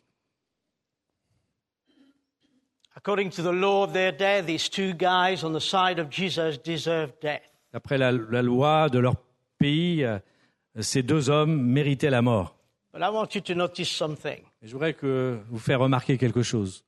According to the law of their day, these two guys on the side of Jesus deserved death. D'après la, la loi de leur pays, euh, ces deux hommes méritaient la mort. But I want you to notice something. Et je voudrais que vous faire remarquer quelque chose.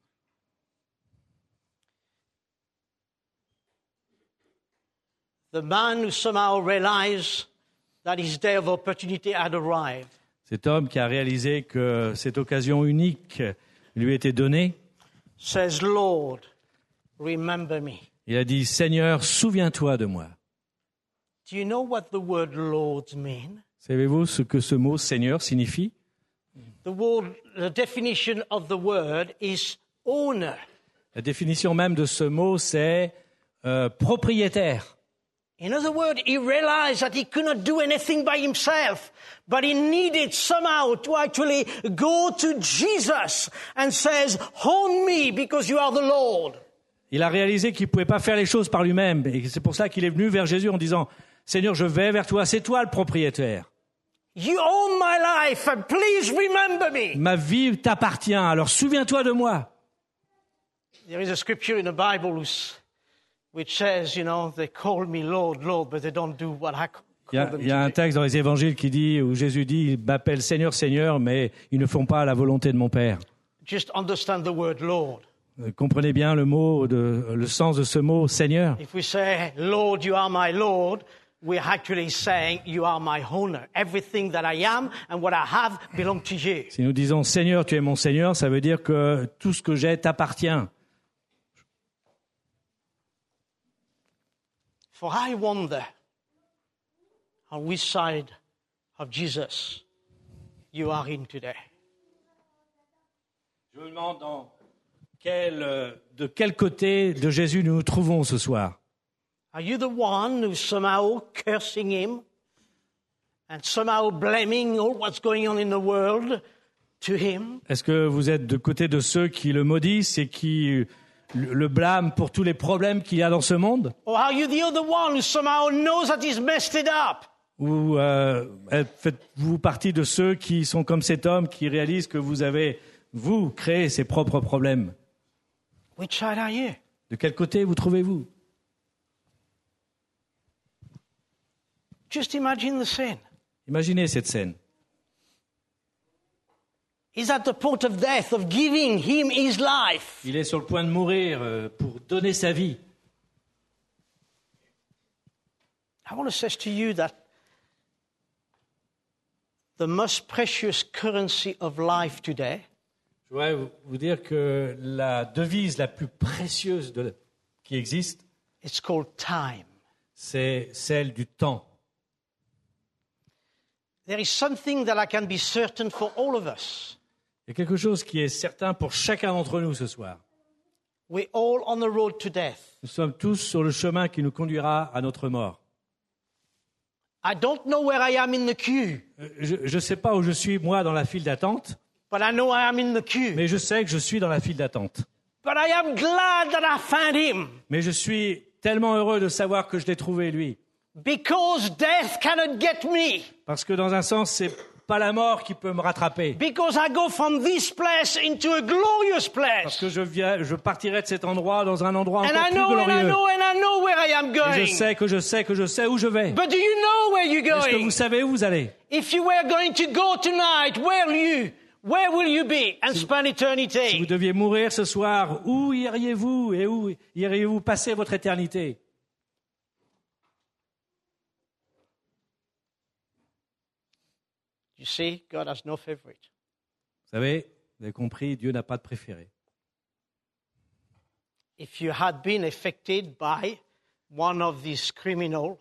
The man who somehow realized that his day of opportunity had arrived. Cet homme qui a réalisé que cette occasion unique lui était donnée, Says, Lord, remember me. il a dit, Seigneur, souviens-toi de moi. Do you know what the word Lord mean? Savez-vous ce que ce mot Seigneur signifie? The word, the definition of the word is owner. La définition même de ce mot, c'est euh, propriétaire. In other words, he realized that he could not do anything by himself, but he needed somehow to actually go to Jesus and says, own me because you are the Lord. Il a réalisé qu'il ne pouvait pas faire les choses par lui-même. Et c'est pour ça qu'il est venu vers Jésus en disant, Seigneur, je vais vers toi, c'est toi le propriétaire. You own my life and please remember me. Ma vie t'appartient, alors souviens-toi de moi. There is a scripture in the Bible which says, you know, they call me Lord, Lord, but they don't do what I call Il y a, them il y a to un do. texte dans les évangiles qui dit, où Jésus dit, ils m'appellent Seigneur, Seigneur, mais ils ne font pas la volonté de mon Père. Just understand the word Lord. Euh, Comprenez bien le mot, de, le sens de ce mot Seigneur. If we say, Lord, you are my Lord, we're actually saying, you are my owner. Everything that I am and what I have belong to you. Si nous disons Seigneur, tu es mon Seigneur, ça veut dire que tout ce que j'ai t'appartient. For I wonder on which side of Jesus you are in today. Je me demande dans quel, euh, de quel côté de Jésus nous nous trouvons ce soir. Are you the one who's somehow cursing him and somehow blaming all what's going on in the world to him? Est-ce que vous êtes de côté de ceux qui le maudissent et qui le le blâment pour tous les problèmes qu'il y a dans ce monde? Or are you the other one who somehow knows that he's messed it up? Ou euh, faites-vous partie de ceux qui sont comme cet homme qui réalisent que vous avez, vous, créé ses propres problèmes? Which side are you? De quel côté vous trouvez-vous? Just imagine the sin. Imaginez cette scène. He's at the point of death, of giving him his life. Il est sur le point de mourir euh, pour donner sa vie. I want to say to you that the most precious currency of life today Je voudrais vous- vous dire que la devise la plus précieuse de, qui existe, it's called time. c'est celle du temps. There is something that I can be certain for all of us. Il y a quelque chose qui est certain pour chacun d'entre nous ce soir. We're all on the road to death. Nous sommes tous sur le chemin qui nous conduira à notre mort. I don't know where I am in the queue, Euh, Je ne sais pas où je suis, moi, dans la file d'attente, but I know I am in the queue. mais je sais que je suis dans la file d'attente. But I am glad that I found him, Mais je suis tellement heureux de savoir que je l'ai trouvé, lui. because death cannot get me. Parce que dans un sens, c'est pas la mort qui peut me rattraper. Because I go from this place into a glorious Parce place. que je, viens, je partirai de cet endroit dans un endroit And encore I plus know, and I glorieux. know, and I know where I am Et going. je sais que je sais que je sais où je vais. But do you know where you're Est-ce que going? vous savez où vous allez? If you were going to go tonight, where will you? Where will you be and spend Si vous eternity? deviez mourir ce soir, où iriez-vous et où iriez-vous passer votre éternité? You see, God has no favorite. Vous savez, vous avez compris, Dieu n'a pas de préféré. If you had been affected by one of these criminals,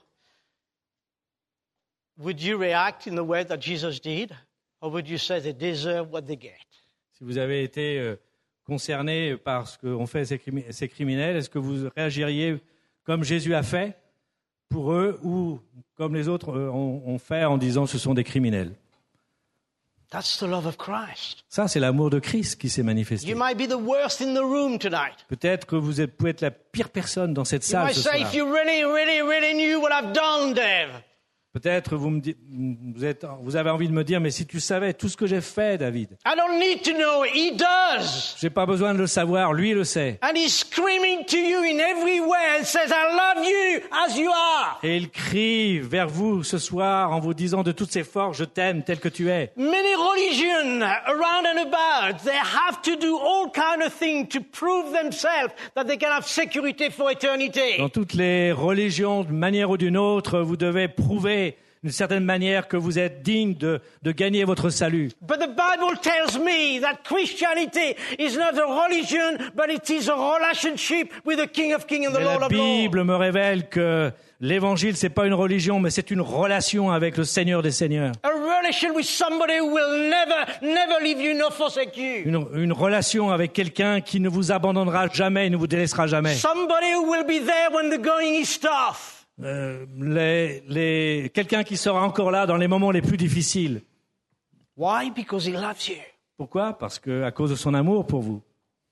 would you react in the way that Jesus did? Or would you say they deserve what they get? Si vous avez été euh, concerné par ce qu'ont fait ces, crimi- ces criminels, est-ce que vous réagiriez comme Jésus a fait pour eux ou comme les autres euh, ont, ont fait en disant ce sont des criminels? That's the love of Christ. Ça, c'est l'amour de Christ qui s'est manifesté. You might be the worst in the room tonight. Peut-être que vous êtes, pouvez être la pire personne dans cette You salle might ce say, soir. if you really, really, really knew what I've done, Dave, Peut-être vous, me dites- vous, êtes, vous avez envie de me dire, mais si tu savais tout ce que j'ai fait, David, I don't need to know. He does. j'ai pas besoin de le savoir, lui le sait. And he's screaming to you in every way and says, I love you as you are. Et il crie vers vous ce soir en vous disant de toutes ses forces, je t'aime tel que tu es. Many religions around and about, they have to do all kind of things to prove themselves that they can have security for eternity. Dans toutes les religions, d'une manière ou d'une autre, vous devez prouver d'une certaine manière que vous êtes digne de, de gagner votre salut. But the Bible tells me that Christianity is not a religion, but it is a relationship with the King of Kings and the Mais Lord la of Lords. Bible me révèle que l'évangile, c'est pas une religion, mais c'est une relation avec le Seigneur des Seigneurs. A relation with somebody who will never, never leave you nor forsake you. Une, une relation avec quelqu'un qui ne vous abandonnera jamais et ne vous délaissera jamais. Somebody who will be there when the going is tough. Euh, les, les, quelqu'un qui sera encore là dans les moments les plus difficiles. Why? Because he loves you. Pourquoi? Parce que à cause de son amour pour vous.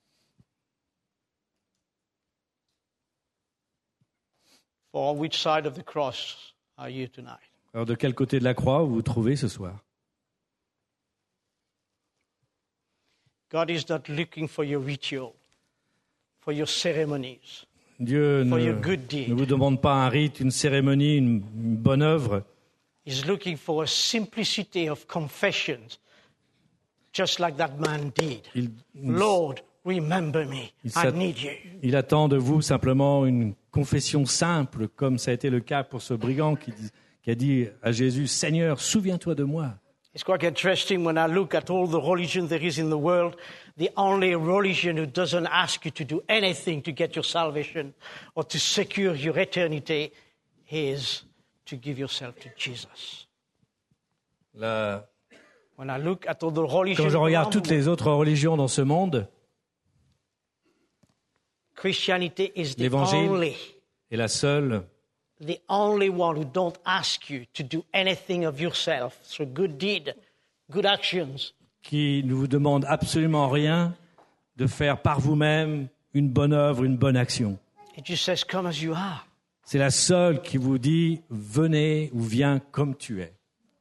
For which side of the cross are you tonight? Alors de quel côté de la croix vous vous trouvez ce soir? God is not looking for your ritual, for your ceremonies. Dieu For ne, your good deed. ne vous demande pas un rite, une cérémonie, une, une bonne œuvre. He's looking for a simplicity of confessions, just like that man did. Il, Lord, remember me. Il I s'att- need you. il attend de vous simplement une confession simple, comme ça a été le cas pour ce brigand qui, dit- qui a dit à Jésus, Seigneur, souviens-toi de moi. It's quite interesting when I look at all the religion there is in the world. The only religion who doesn't ask you to do anything to get your salvation or to secure your eternity is to give yourself to Jesus. La- When I look at all the religions Quand je regarde around toutes the world, les autres religions dans ce monde, Christianity is the L'évangile. only, est la seule the only one who don't ask you to do anything of yourself through good deed, good actions. qui ne vous demande absolument rien de faire par vous-même une bonne œuvre, une bonne action. It just says, come as you are. C'est la seule qui vous dit « venez ou viens comme tu es ».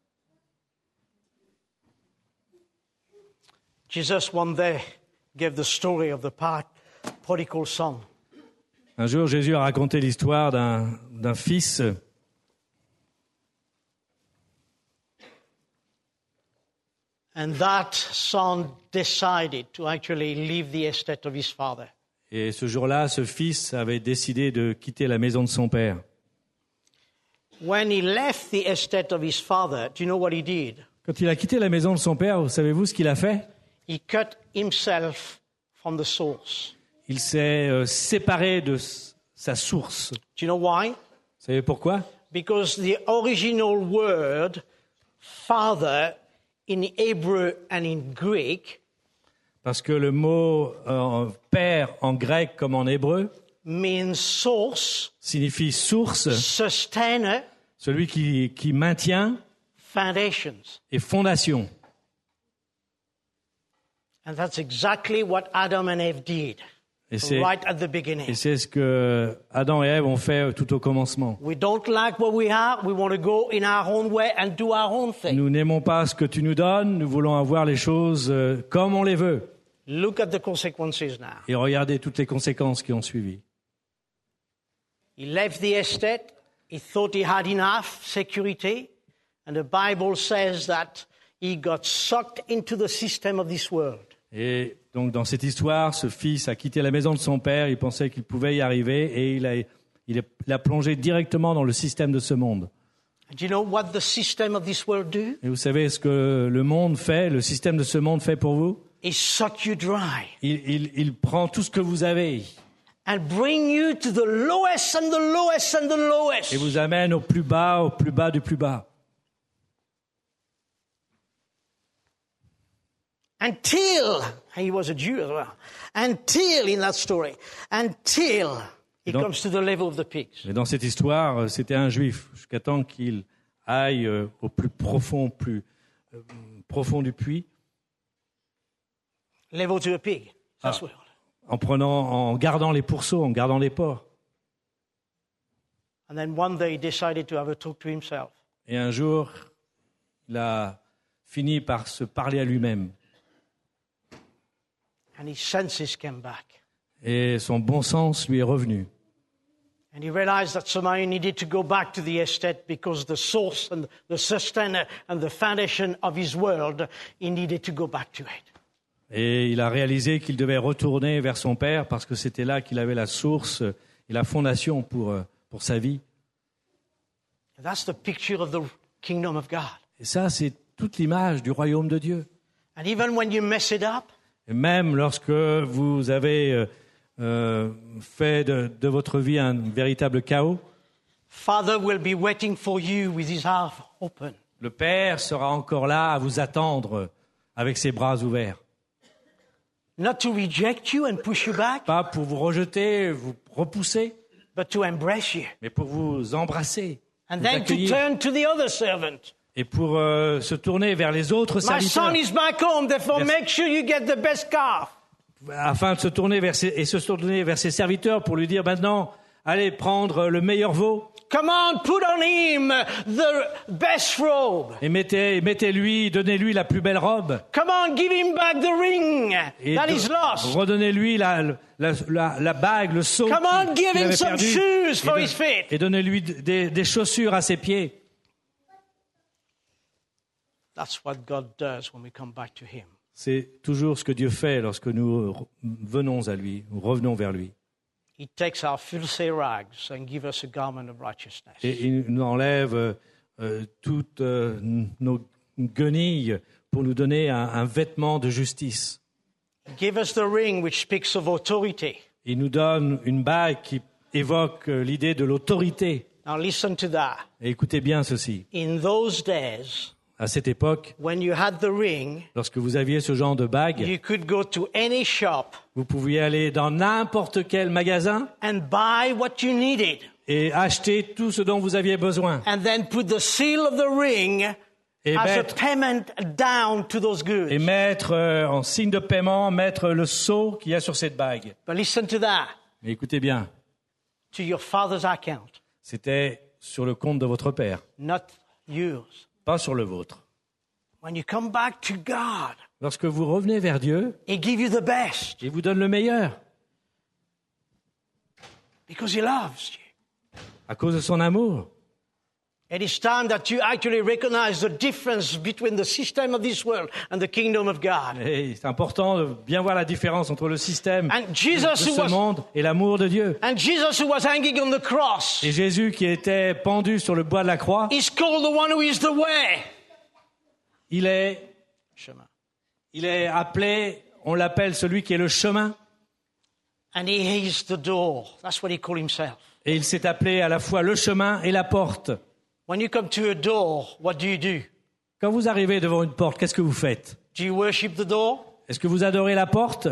Jesus one day gave the story of the part- prodigal son. Un jour, Jésus a raconté l'histoire d'un, d'un fils And that son decided to actually leave the estate of his father. et ce jour-là, ce fils avait décidé de quitter la maison de son père. When he left the estate of his father, do you know what he did? Quand il a quitté la maison de son père, savez-vous ce qu'il a fait? He cut himself from the source. Il s'est euh, séparé de s- sa source. Do you know why? Vous savez pourquoi? Because the original word father in Hebrew and in Greek Parce que le mot euh, père en grec comme en hébreu means source, signifie source, sustainer, celui qui, qui maintient, foundations. et fondation. And that's exactly what Adam and Eve did Et c'est, right at the et beginning. c'est ce que Adam et Ève ont fait tout au commencement. We don't like what we have. We want to go in our own way and do our own thing. Nous n'aimons pas ce que tu nous donnes, nous voulons avoir les choses euh, comme on les veut. Look at the consequences now. Et regardez toutes les conséquences qui ont suivi. He left the estate. He thought he had enough security. And the Bible says that he got sucked into the system of this world. Et donc dans cette histoire, ce fils a quitté la maison de son père, il pensait qu'il pouvait y arriver et il a, il a, il a plongé directement dans le système de ce monde. And do you know what the system of this world do? Et vous savez ce que le monde fait, le système de ce monde fait pour vous? It suck you dry Il, il, il prend tout ce que vous avez and bring you to the lowest and the lowest and the lowest. et vous amène au plus bas, au plus bas du plus bas. Until, and he was a Jew as well, until in that story, until he Donc- comes to the level of the pigs. Et dans cette histoire, c'était un juif, jusqu'à temps qu'il aille euh, au plus profond, plus euh, profond du puits, Level to a pig. That's Ah. what. en prenant, en gardant les pourceaux, en gardant les porcs. And then one day he decided to have a talk to himself. Et un jour, il a fini par se parler à lui-même. And his senses came back. Et son bon sens lui est revenu. And he realized that somehow he needed to go back to the estate because the source and the sustainer and the foundation of his world, he needed to go back to it. Et il a réalisé qu'il devait retourner vers son père parce que c'était là qu'il avait la source et la fondation pour, euh, pour sa vie. And that's the picture of the kingdom of God. Et ça, c'est toute l'image du royaume de Dieu. And even when you mess it up, Et même lorsque vous avez euh, euh, fait de, de votre vie un véritable chaos, Father will be waiting for you with his heart open. le Père sera encore là à vous attendre avec ses bras ouverts. Not to reject you and push you back, Pas pour vous rejeter, vous repousser, but to embrace you. mais pour vous embrasser, And vous then to accueillir, turn to the other servant. et pour euh, se tourner vers les autres My serviteurs, son is back home, therefore Yes. make sure you get the best calf. afin de se tourner vers ses, et se tourner vers ses serviteurs pour lui dire maintenant, allez prendre le meilleur veau Come on, put on him the best robe. et mettez, mettez-lui, donnez-lui la plus belle robe Come on, give him back the ring et that do- is lost. redonnez-lui la, la, la, la bague, le seau Come on, qu'il- give qu'il him avait some perdu, shoes for et, his feet. et donnez-lui des, des chaussures à ses pieds. That's what God does when we come back to him. C'est toujours ce que Dieu fait lorsque nous re- venons à lui, nous revenons vers lui. He takes our filthy rags and gives us a garment of righteousness. Et il nous enlève euh, euh, toutes euh, nos guenilles pour nous donner un, un vêtement de justice. He gives us the ring which speaks of authority. Il nous donne une bague qui évoque euh, l'idée de l'autorité. Now listen to that. Et écoutez bien ceci. In those days, À cette époque, when you had the ring, lorsque vous aviez ce genre de bague, you could go to any shop vous pouviez aller dans n'importe quel magasin and buy what you needed et acheter tout ce dont vous aviez besoin. and then put the seal of the ring Et as a mettre, payment down to those goods. et mettre euh, en signe de paiement, mettre le sceau qu'il y a sur cette bague. But listen to that, Mais écoutez bien, to your father's account, c'était sur le compte de votre père, not yours. pas sur le vôtre. When you come back to God, Lorsque vous revenez vers Dieu, He gives you the best il vous donne le meilleur because He loves you. à cause de son amour. It is time that you actually recognize the difference between the system of this world and the kingdom of God. Et c'est important de bien voir la différence entre le système And de Jesus who ce was monde et l'amour de Dieu. and Jesus who was hanging on the cross Et Jésus qui était pendu sur le bois de la croix, is called the one who is the way. Il est, chemin. il est appelé, on l'appelle celui qui est le chemin. And he is the door. That's what he called himself. Et il s'est appelé à la fois le chemin et la porte. When you come to a door, what do you do? Quand vous arrivez devant une porte, qu'est-ce que vous faites? Do you worship the door? Est-ce que vous adorez la porte?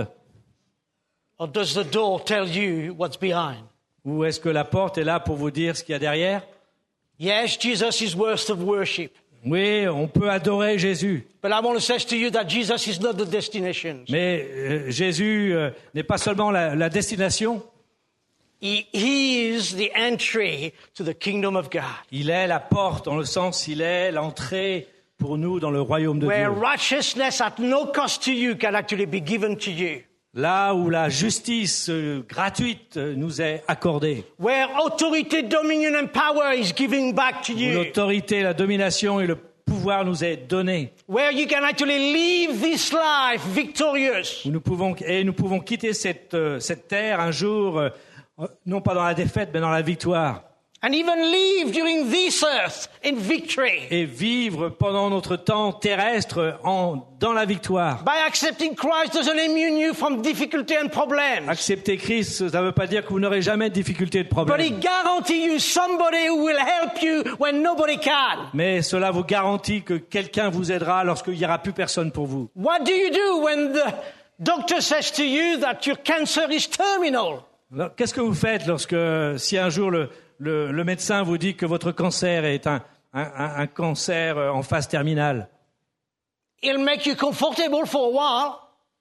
Or does the door tell you what's behind? Ou est-ce que la porte est là pour vous dire ce qu'il y a derrière? Yes, Jesus is worth of worship. Oui, on peut adorer Jésus. But I want to say to you that Jesus is not the destination. Mais euh, Jésus euh, n'est pas seulement la, la destination. He is the entry to the kingdom of God. Il est la porte, dans le sens, il est l'entrée pour nous dans le royaume de Where Dieu. righteousness at no cost to you can actually be given to you. Là où la justice euh, gratuite euh, nous est accordée. Where authority, dominion and power is given back to Où you. l'autorité, la domination et le pouvoir nous est donné. Where you can actually live this life victorious. Où nous pouvons, et nous pouvons quitter cette, euh, cette terre un jour, euh, non pas dans la défaite, mais dans la victoire. And even live during this earth in victory. Et vivre pendant notre temps terrestre en, dans la victoire. By accepting Christ doesn't immune you from difficulty and problems. Accepter Christ, ça ne veut pas dire que vous n'aurez jamais de difficultés, de But problèmes. he guarantees you somebody who will help you when nobody can. Mais cela vous garantit que quelqu'un vous aidera lorsqu'il n'y aura plus personne pour vous. What do you do when the doctor says to you that your cancer is terminal? Alors, qu'est-ce que vous faites lorsque, si un jour le, le, le médecin vous dit que votre cancer est un, un, un, un cancer en phase terminale? He'll make you comfortable for a while.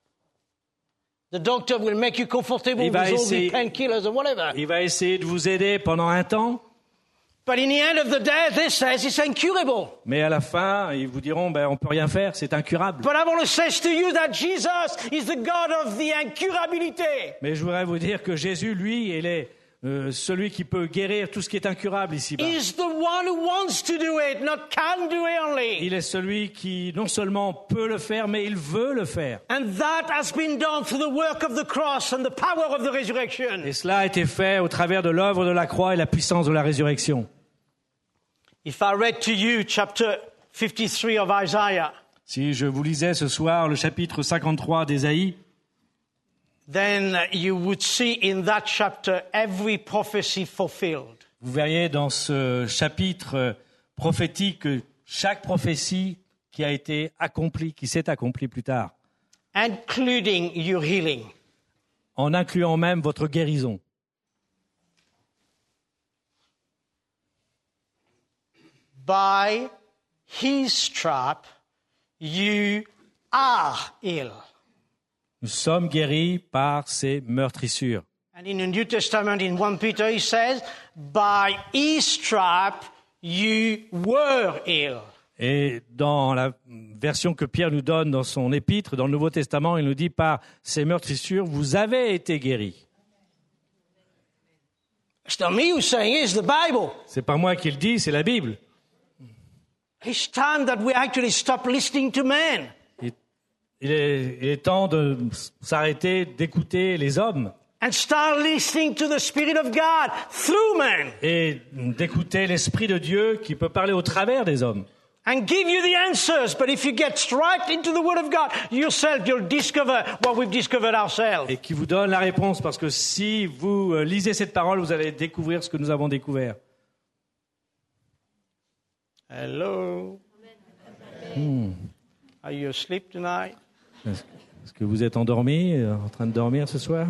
The doctor will make you comfortable Il with va all essayer- the painkillers or whatever. Il va essayer de vous aider pendant un temps, But in the end of the day, this says it's incurable. mais à la fin, ils vous diront, ben, on peut rien faire, c'est incurable. But I want to say to you that Jesus is the God of the incurability. Mais je voudrais vous dire que Jésus, lui, il est euh, celui qui peut guérir tout ce qui est incurable ici-bas. He's the one who wants to do it, not can do it only. Il est celui qui non seulement peut le faire, mais il veut le faire. And that has been done through the work of the cross and the power of the resurrection. Et cela a été fait au travers de l'œuvre de la croix et la puissance de la résurrection. If I read to you chapter fifty-three of Isaiah, Si je vous lisais ce soir le chapitre cinquante-trois d'Ésaïe, then you would see in that chapter every prophecy fulfilled. vous verriez dans ce chapitre prophétique chaque prophétie qui a été accomplie, qui s'est accomplie plus tard, Including your healing. en incluant même votre guérison. By his strap, you are ill. Nous sommes guéris par ses meurtrissures. And in the New Testament, in First Peter, he says, by his strap, you were ill. Et dans la version que Pierre nous donne dans son épître, dans le Nouveau Testament, il nous dit par ses meurtrissures, vous avez été guéris. It's not me who's saying it, it's the Bible. C'est pas moi qui le dis, c'est la Bible. It's time that we actually stop listening to men. Il il est, il est temps de s'arrêter d'écouter les hommes And start listening to the Spirit of God through men. et d'écouter l'Esprit de Dieu qui peut parler au travers des hommes. And give you the answers. But if you get right into the Word of God, yourself, you'll discover what we've discovered ourselves. Et qui vous donne la réponse, parce que si vous euh, lisez cette parole, vous allez découvrir ce que nous avons découvert. Hello. Hmm. Are you asleep tonight? Est-ce est-ce que vous êtes endormis, euh, en train de dormir ce soir?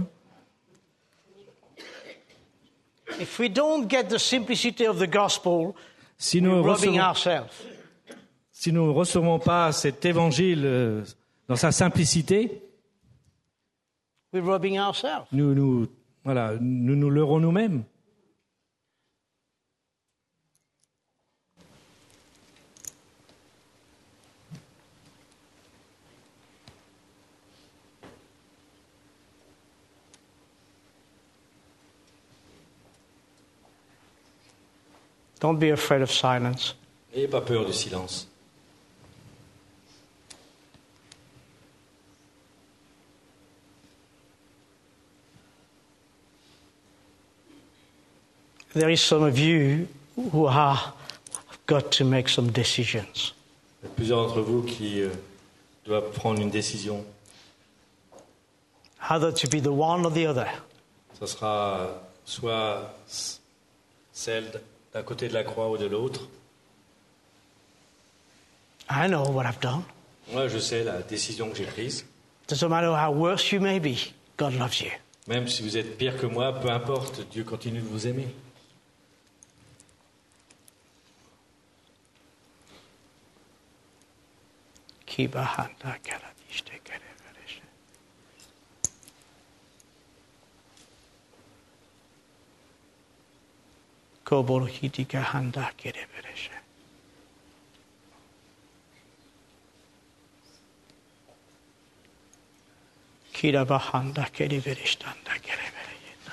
If we don't get the simplicity of the gospel, Si we're nous robbing recevons, ourselves. si nous ne recevons pas cet évangile euh, dans sa simplicité, We're robbing ourselves. nous nous, voilà, nous, nous leurrons nous-mêmes. Don't be afraid of silence. N'ayez pas peur du silence. There is some of you who have got to make some decisions. Il y a plusieurs d'entre vous qui euh, doivent prendre une décision. Either to be the one or the other. Ce sera soit celle d'un côté de la croix ou de l'autre. I know what I've done. Moi, je sais la décision que j'ai prise. Doesn't matter how worse you may be, God loves you. Même si vous êtes pire que moi, peu importe, Dieu continue de vous aimer. Kira bahanda kere veriştanda kere vereyinda.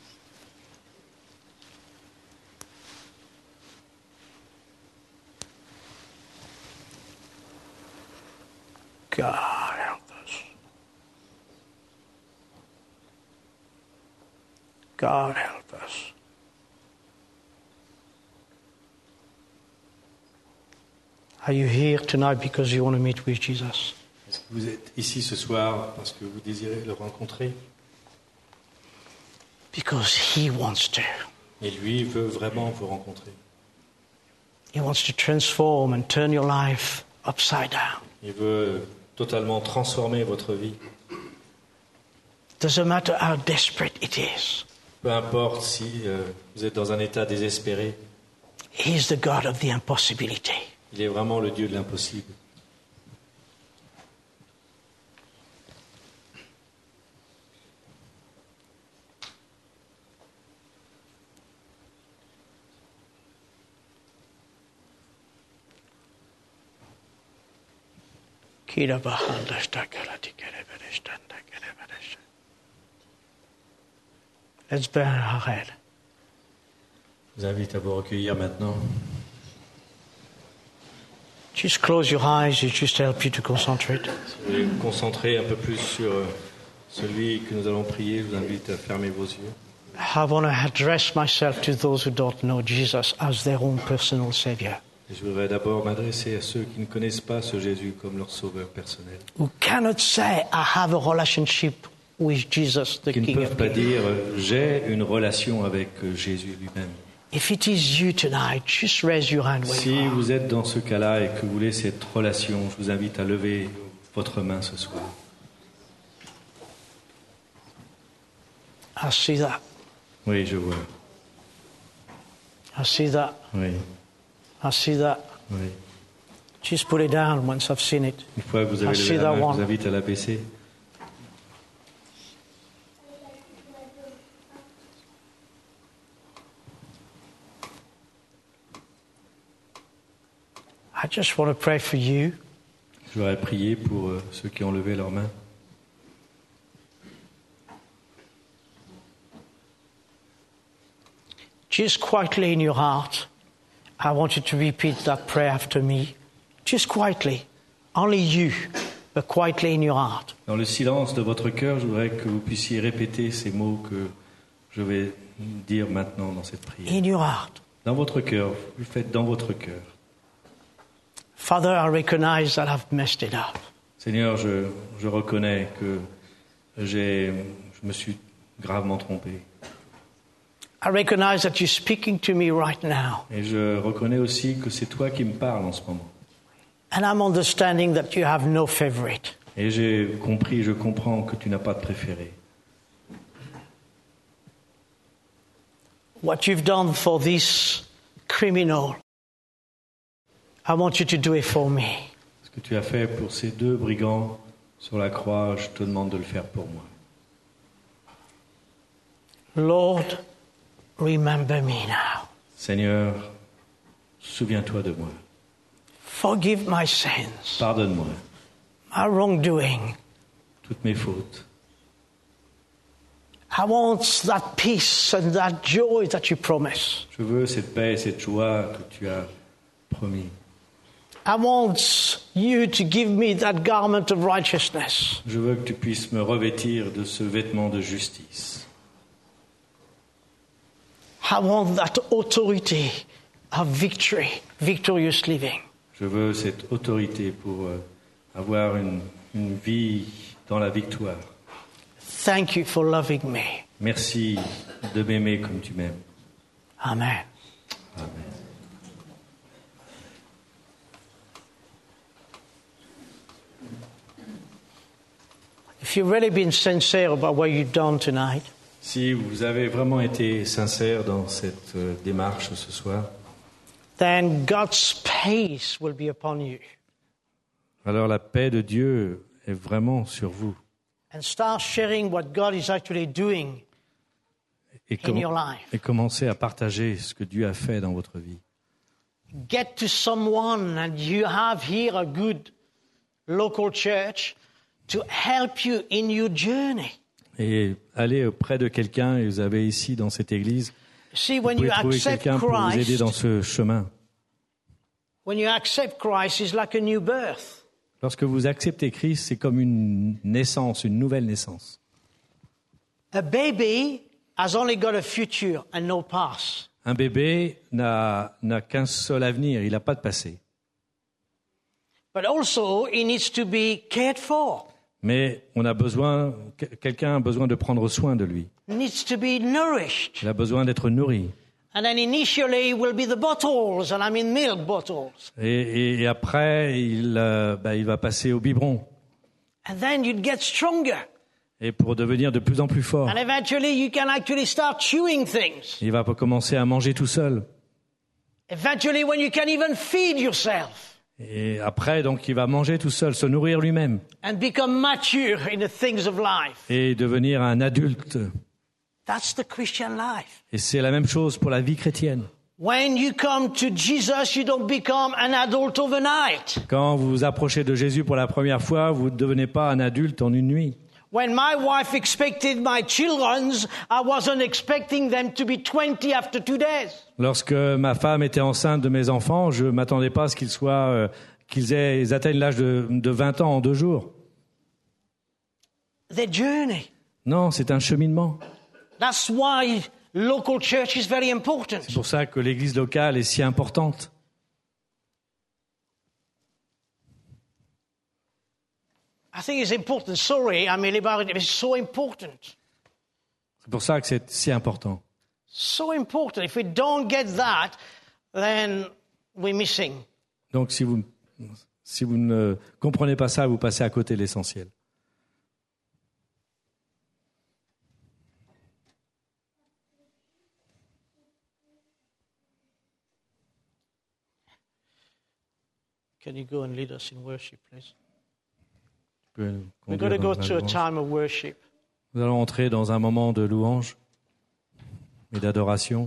God help us. God help us. Are you here tonight because you want to meet with Jesus? Est-ce que vous êtes ici ce soir parce que vous désirez le rencontrer? Because he wants to. Et lui veut vraiment vous rencontrer. He wants to transform and turn your life upside down. Il veut totalement transformer votre vie. Doesn't matter how desperate it is. Peu importe si euh, vous êtes dans un état désespéré. He's the God of the impossibility. Il est vraiment le Dieu de l'impossible. Let's bow our head. Je vous invite à vous recueillir maintenant. Just close your eyes, it just help you to concentrate. Si vous voulez vous concentrer un peu plus sur euh, celui que nous allons prier, je vous invite à fermer vos yeux. I want to address myself to those who don't know Jesus as their own personal Savior. Et je voudrais d'abord m'adresser à ceux qui ne connaissent pas ce Jésus comme leur sauveur personnel. Who cannot say, I have a relationship with Jesus, the Qui ne King peuvent of pas Kings. dire euh, j'ai une relation avec euh, Jésus lui-même. If it is you tonight, just raise your hand where Si you are. vous êtes dans ce cas-là et que vous voulez cette relation, je vous invite à lever votre main ce soir. I see that. Oui, je vois. I see that. Oui, I see that. oui. Just put it down once I've seen it. Une fois que vous I avez see levé la that main, je one. vous invite à la baisser. I just want to pray for you. Je voudrais prier pour euh, ceux qui ont levé leurs mains. Just quietly in your heart, I want you to repeat that prayer after me. Just quietly. Only you, but quietly in your heart. Dans le silence de votre cœur, je voudrais que vous puissiez répéter ces mots que je vais dire maintenant dans cette prière. In your heart. Dans votre cœur, vous le faites dans votre cœur. Father, I recognize that I've messed it up. Seigneur, je, je reconnais que j'ai, je me suis gravement trompé. I recognize that you're speaking to me right now. Et je reconnais aussi que c'est toi qui me parles en ce moment. And I'm understanding that you have no favorite. Et j'ai compris, je comprends que tu n'as pas de préféré. What you've done for this criminal, I want you to do it for me. Ce que tu as fait pour ces deux brigands sur la croix, je te demande de le faire pour moi. Lord, remember me now. Seigneur, souviens-toi de moi. Forgive my sins, Pardonne-moi my wrongdoing. toutes mes fautes. I want that peace and that joy that you promise. Je veux cette paix et cette joie que tu as promis. I want you to give me that garment of righteousness. Je veux que tu puisses me revêtir de ce vêtement de justice. I want that authority of victory, victorious living. Je veux cette autorité pour euh, avoir une, une vie dans la victoire. Thank you for loving me. Merci de m'aimer comme tu m'aimes. Amen. Amen. If you've really been sincere about what you've done tonight, Si vous avez vraiment été sincère dans cette euh, démarche ce soir, then God's peace will be upon you. alors la paix de Dieu est vraiment sur vous. And start sharing what God is actually doing Et, in your life. et commencez à partager ce que Dieu a fait dans votre vie. Get to someone, and you have here a good local church to help you in your journey. Et allez auprès de quelqu'un, et vous avez ici dans cette église, See, vous when pouvez you trouver accept quelqu'un pour vous aider dans Christ, ce chemin. when you accept Christ, it's like a new birth. Lorsque vous acceptez Christ, c'est comme une naissance, une nouvelle naissance. A baby has only got a future and no past. Un bébé n'a, n'a qu'un seul avenir, il n'a pas de passé. But also, he needs to be cared for. Mais on a besoin, quelqu'un a besoin de prendre soin de lui. He needs to be nourished. Il a besoin d'être nourri. And then initially it will be the bottles, and I mean milk bottles. Et, et, et après, il, euh, bah, il va passer au biberon. And then you'd get stronger. Et pour devenir de plus en plus fort, And eventually you can actually start chewing things. il va commencer à manger tout seul. Eventually when you can even feed yourself. Et après, donc, il va manger tout seul, se nourrir lui-même. And become mature in the things of life. Et devenir un adulte. That's the Christian life. Et c'est la même chose pour la vie chrétienne. When you come to Jesus, you don't become an adult overnight. Quand vous vous approchez de Jésus pour la première fois, vous ne devenez pas un adulte en une nuit. When my wife expected my children's, I wasn't expecting them to be twenty after two days. Lorsque ma femme était enceinte de mes enfants, je ne m'attendais pas à ce qu'ils soient, euh, qu'ils aient, ils atteignent l'âge de, de vingt ans en deux jours. The journey. Non, c'est un cheminement. That's why local church is very important. C'est pour ça que l'église locale est si importante. I think it's important. Sorry, I mean about it. It's so important. C'est pour ça que c'est si important. So important. If we don't get that, then we're missing. Donc si vous, si vous ne comprenez pas ça, vous passez à côté de l'essentiel. Can you go and lead us in worship, please? Tu peux nous We're conduire going to go dans la to a louange. time of worship. Nous allons entrer dans un moment de louange et d'adoration.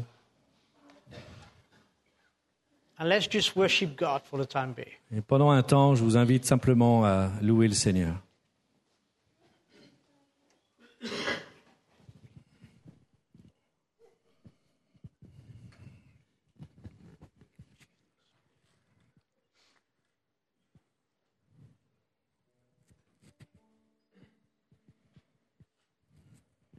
And let's just worship God for the time being. Et pendant un temps, je vous invite simplement à louer le Seigneur.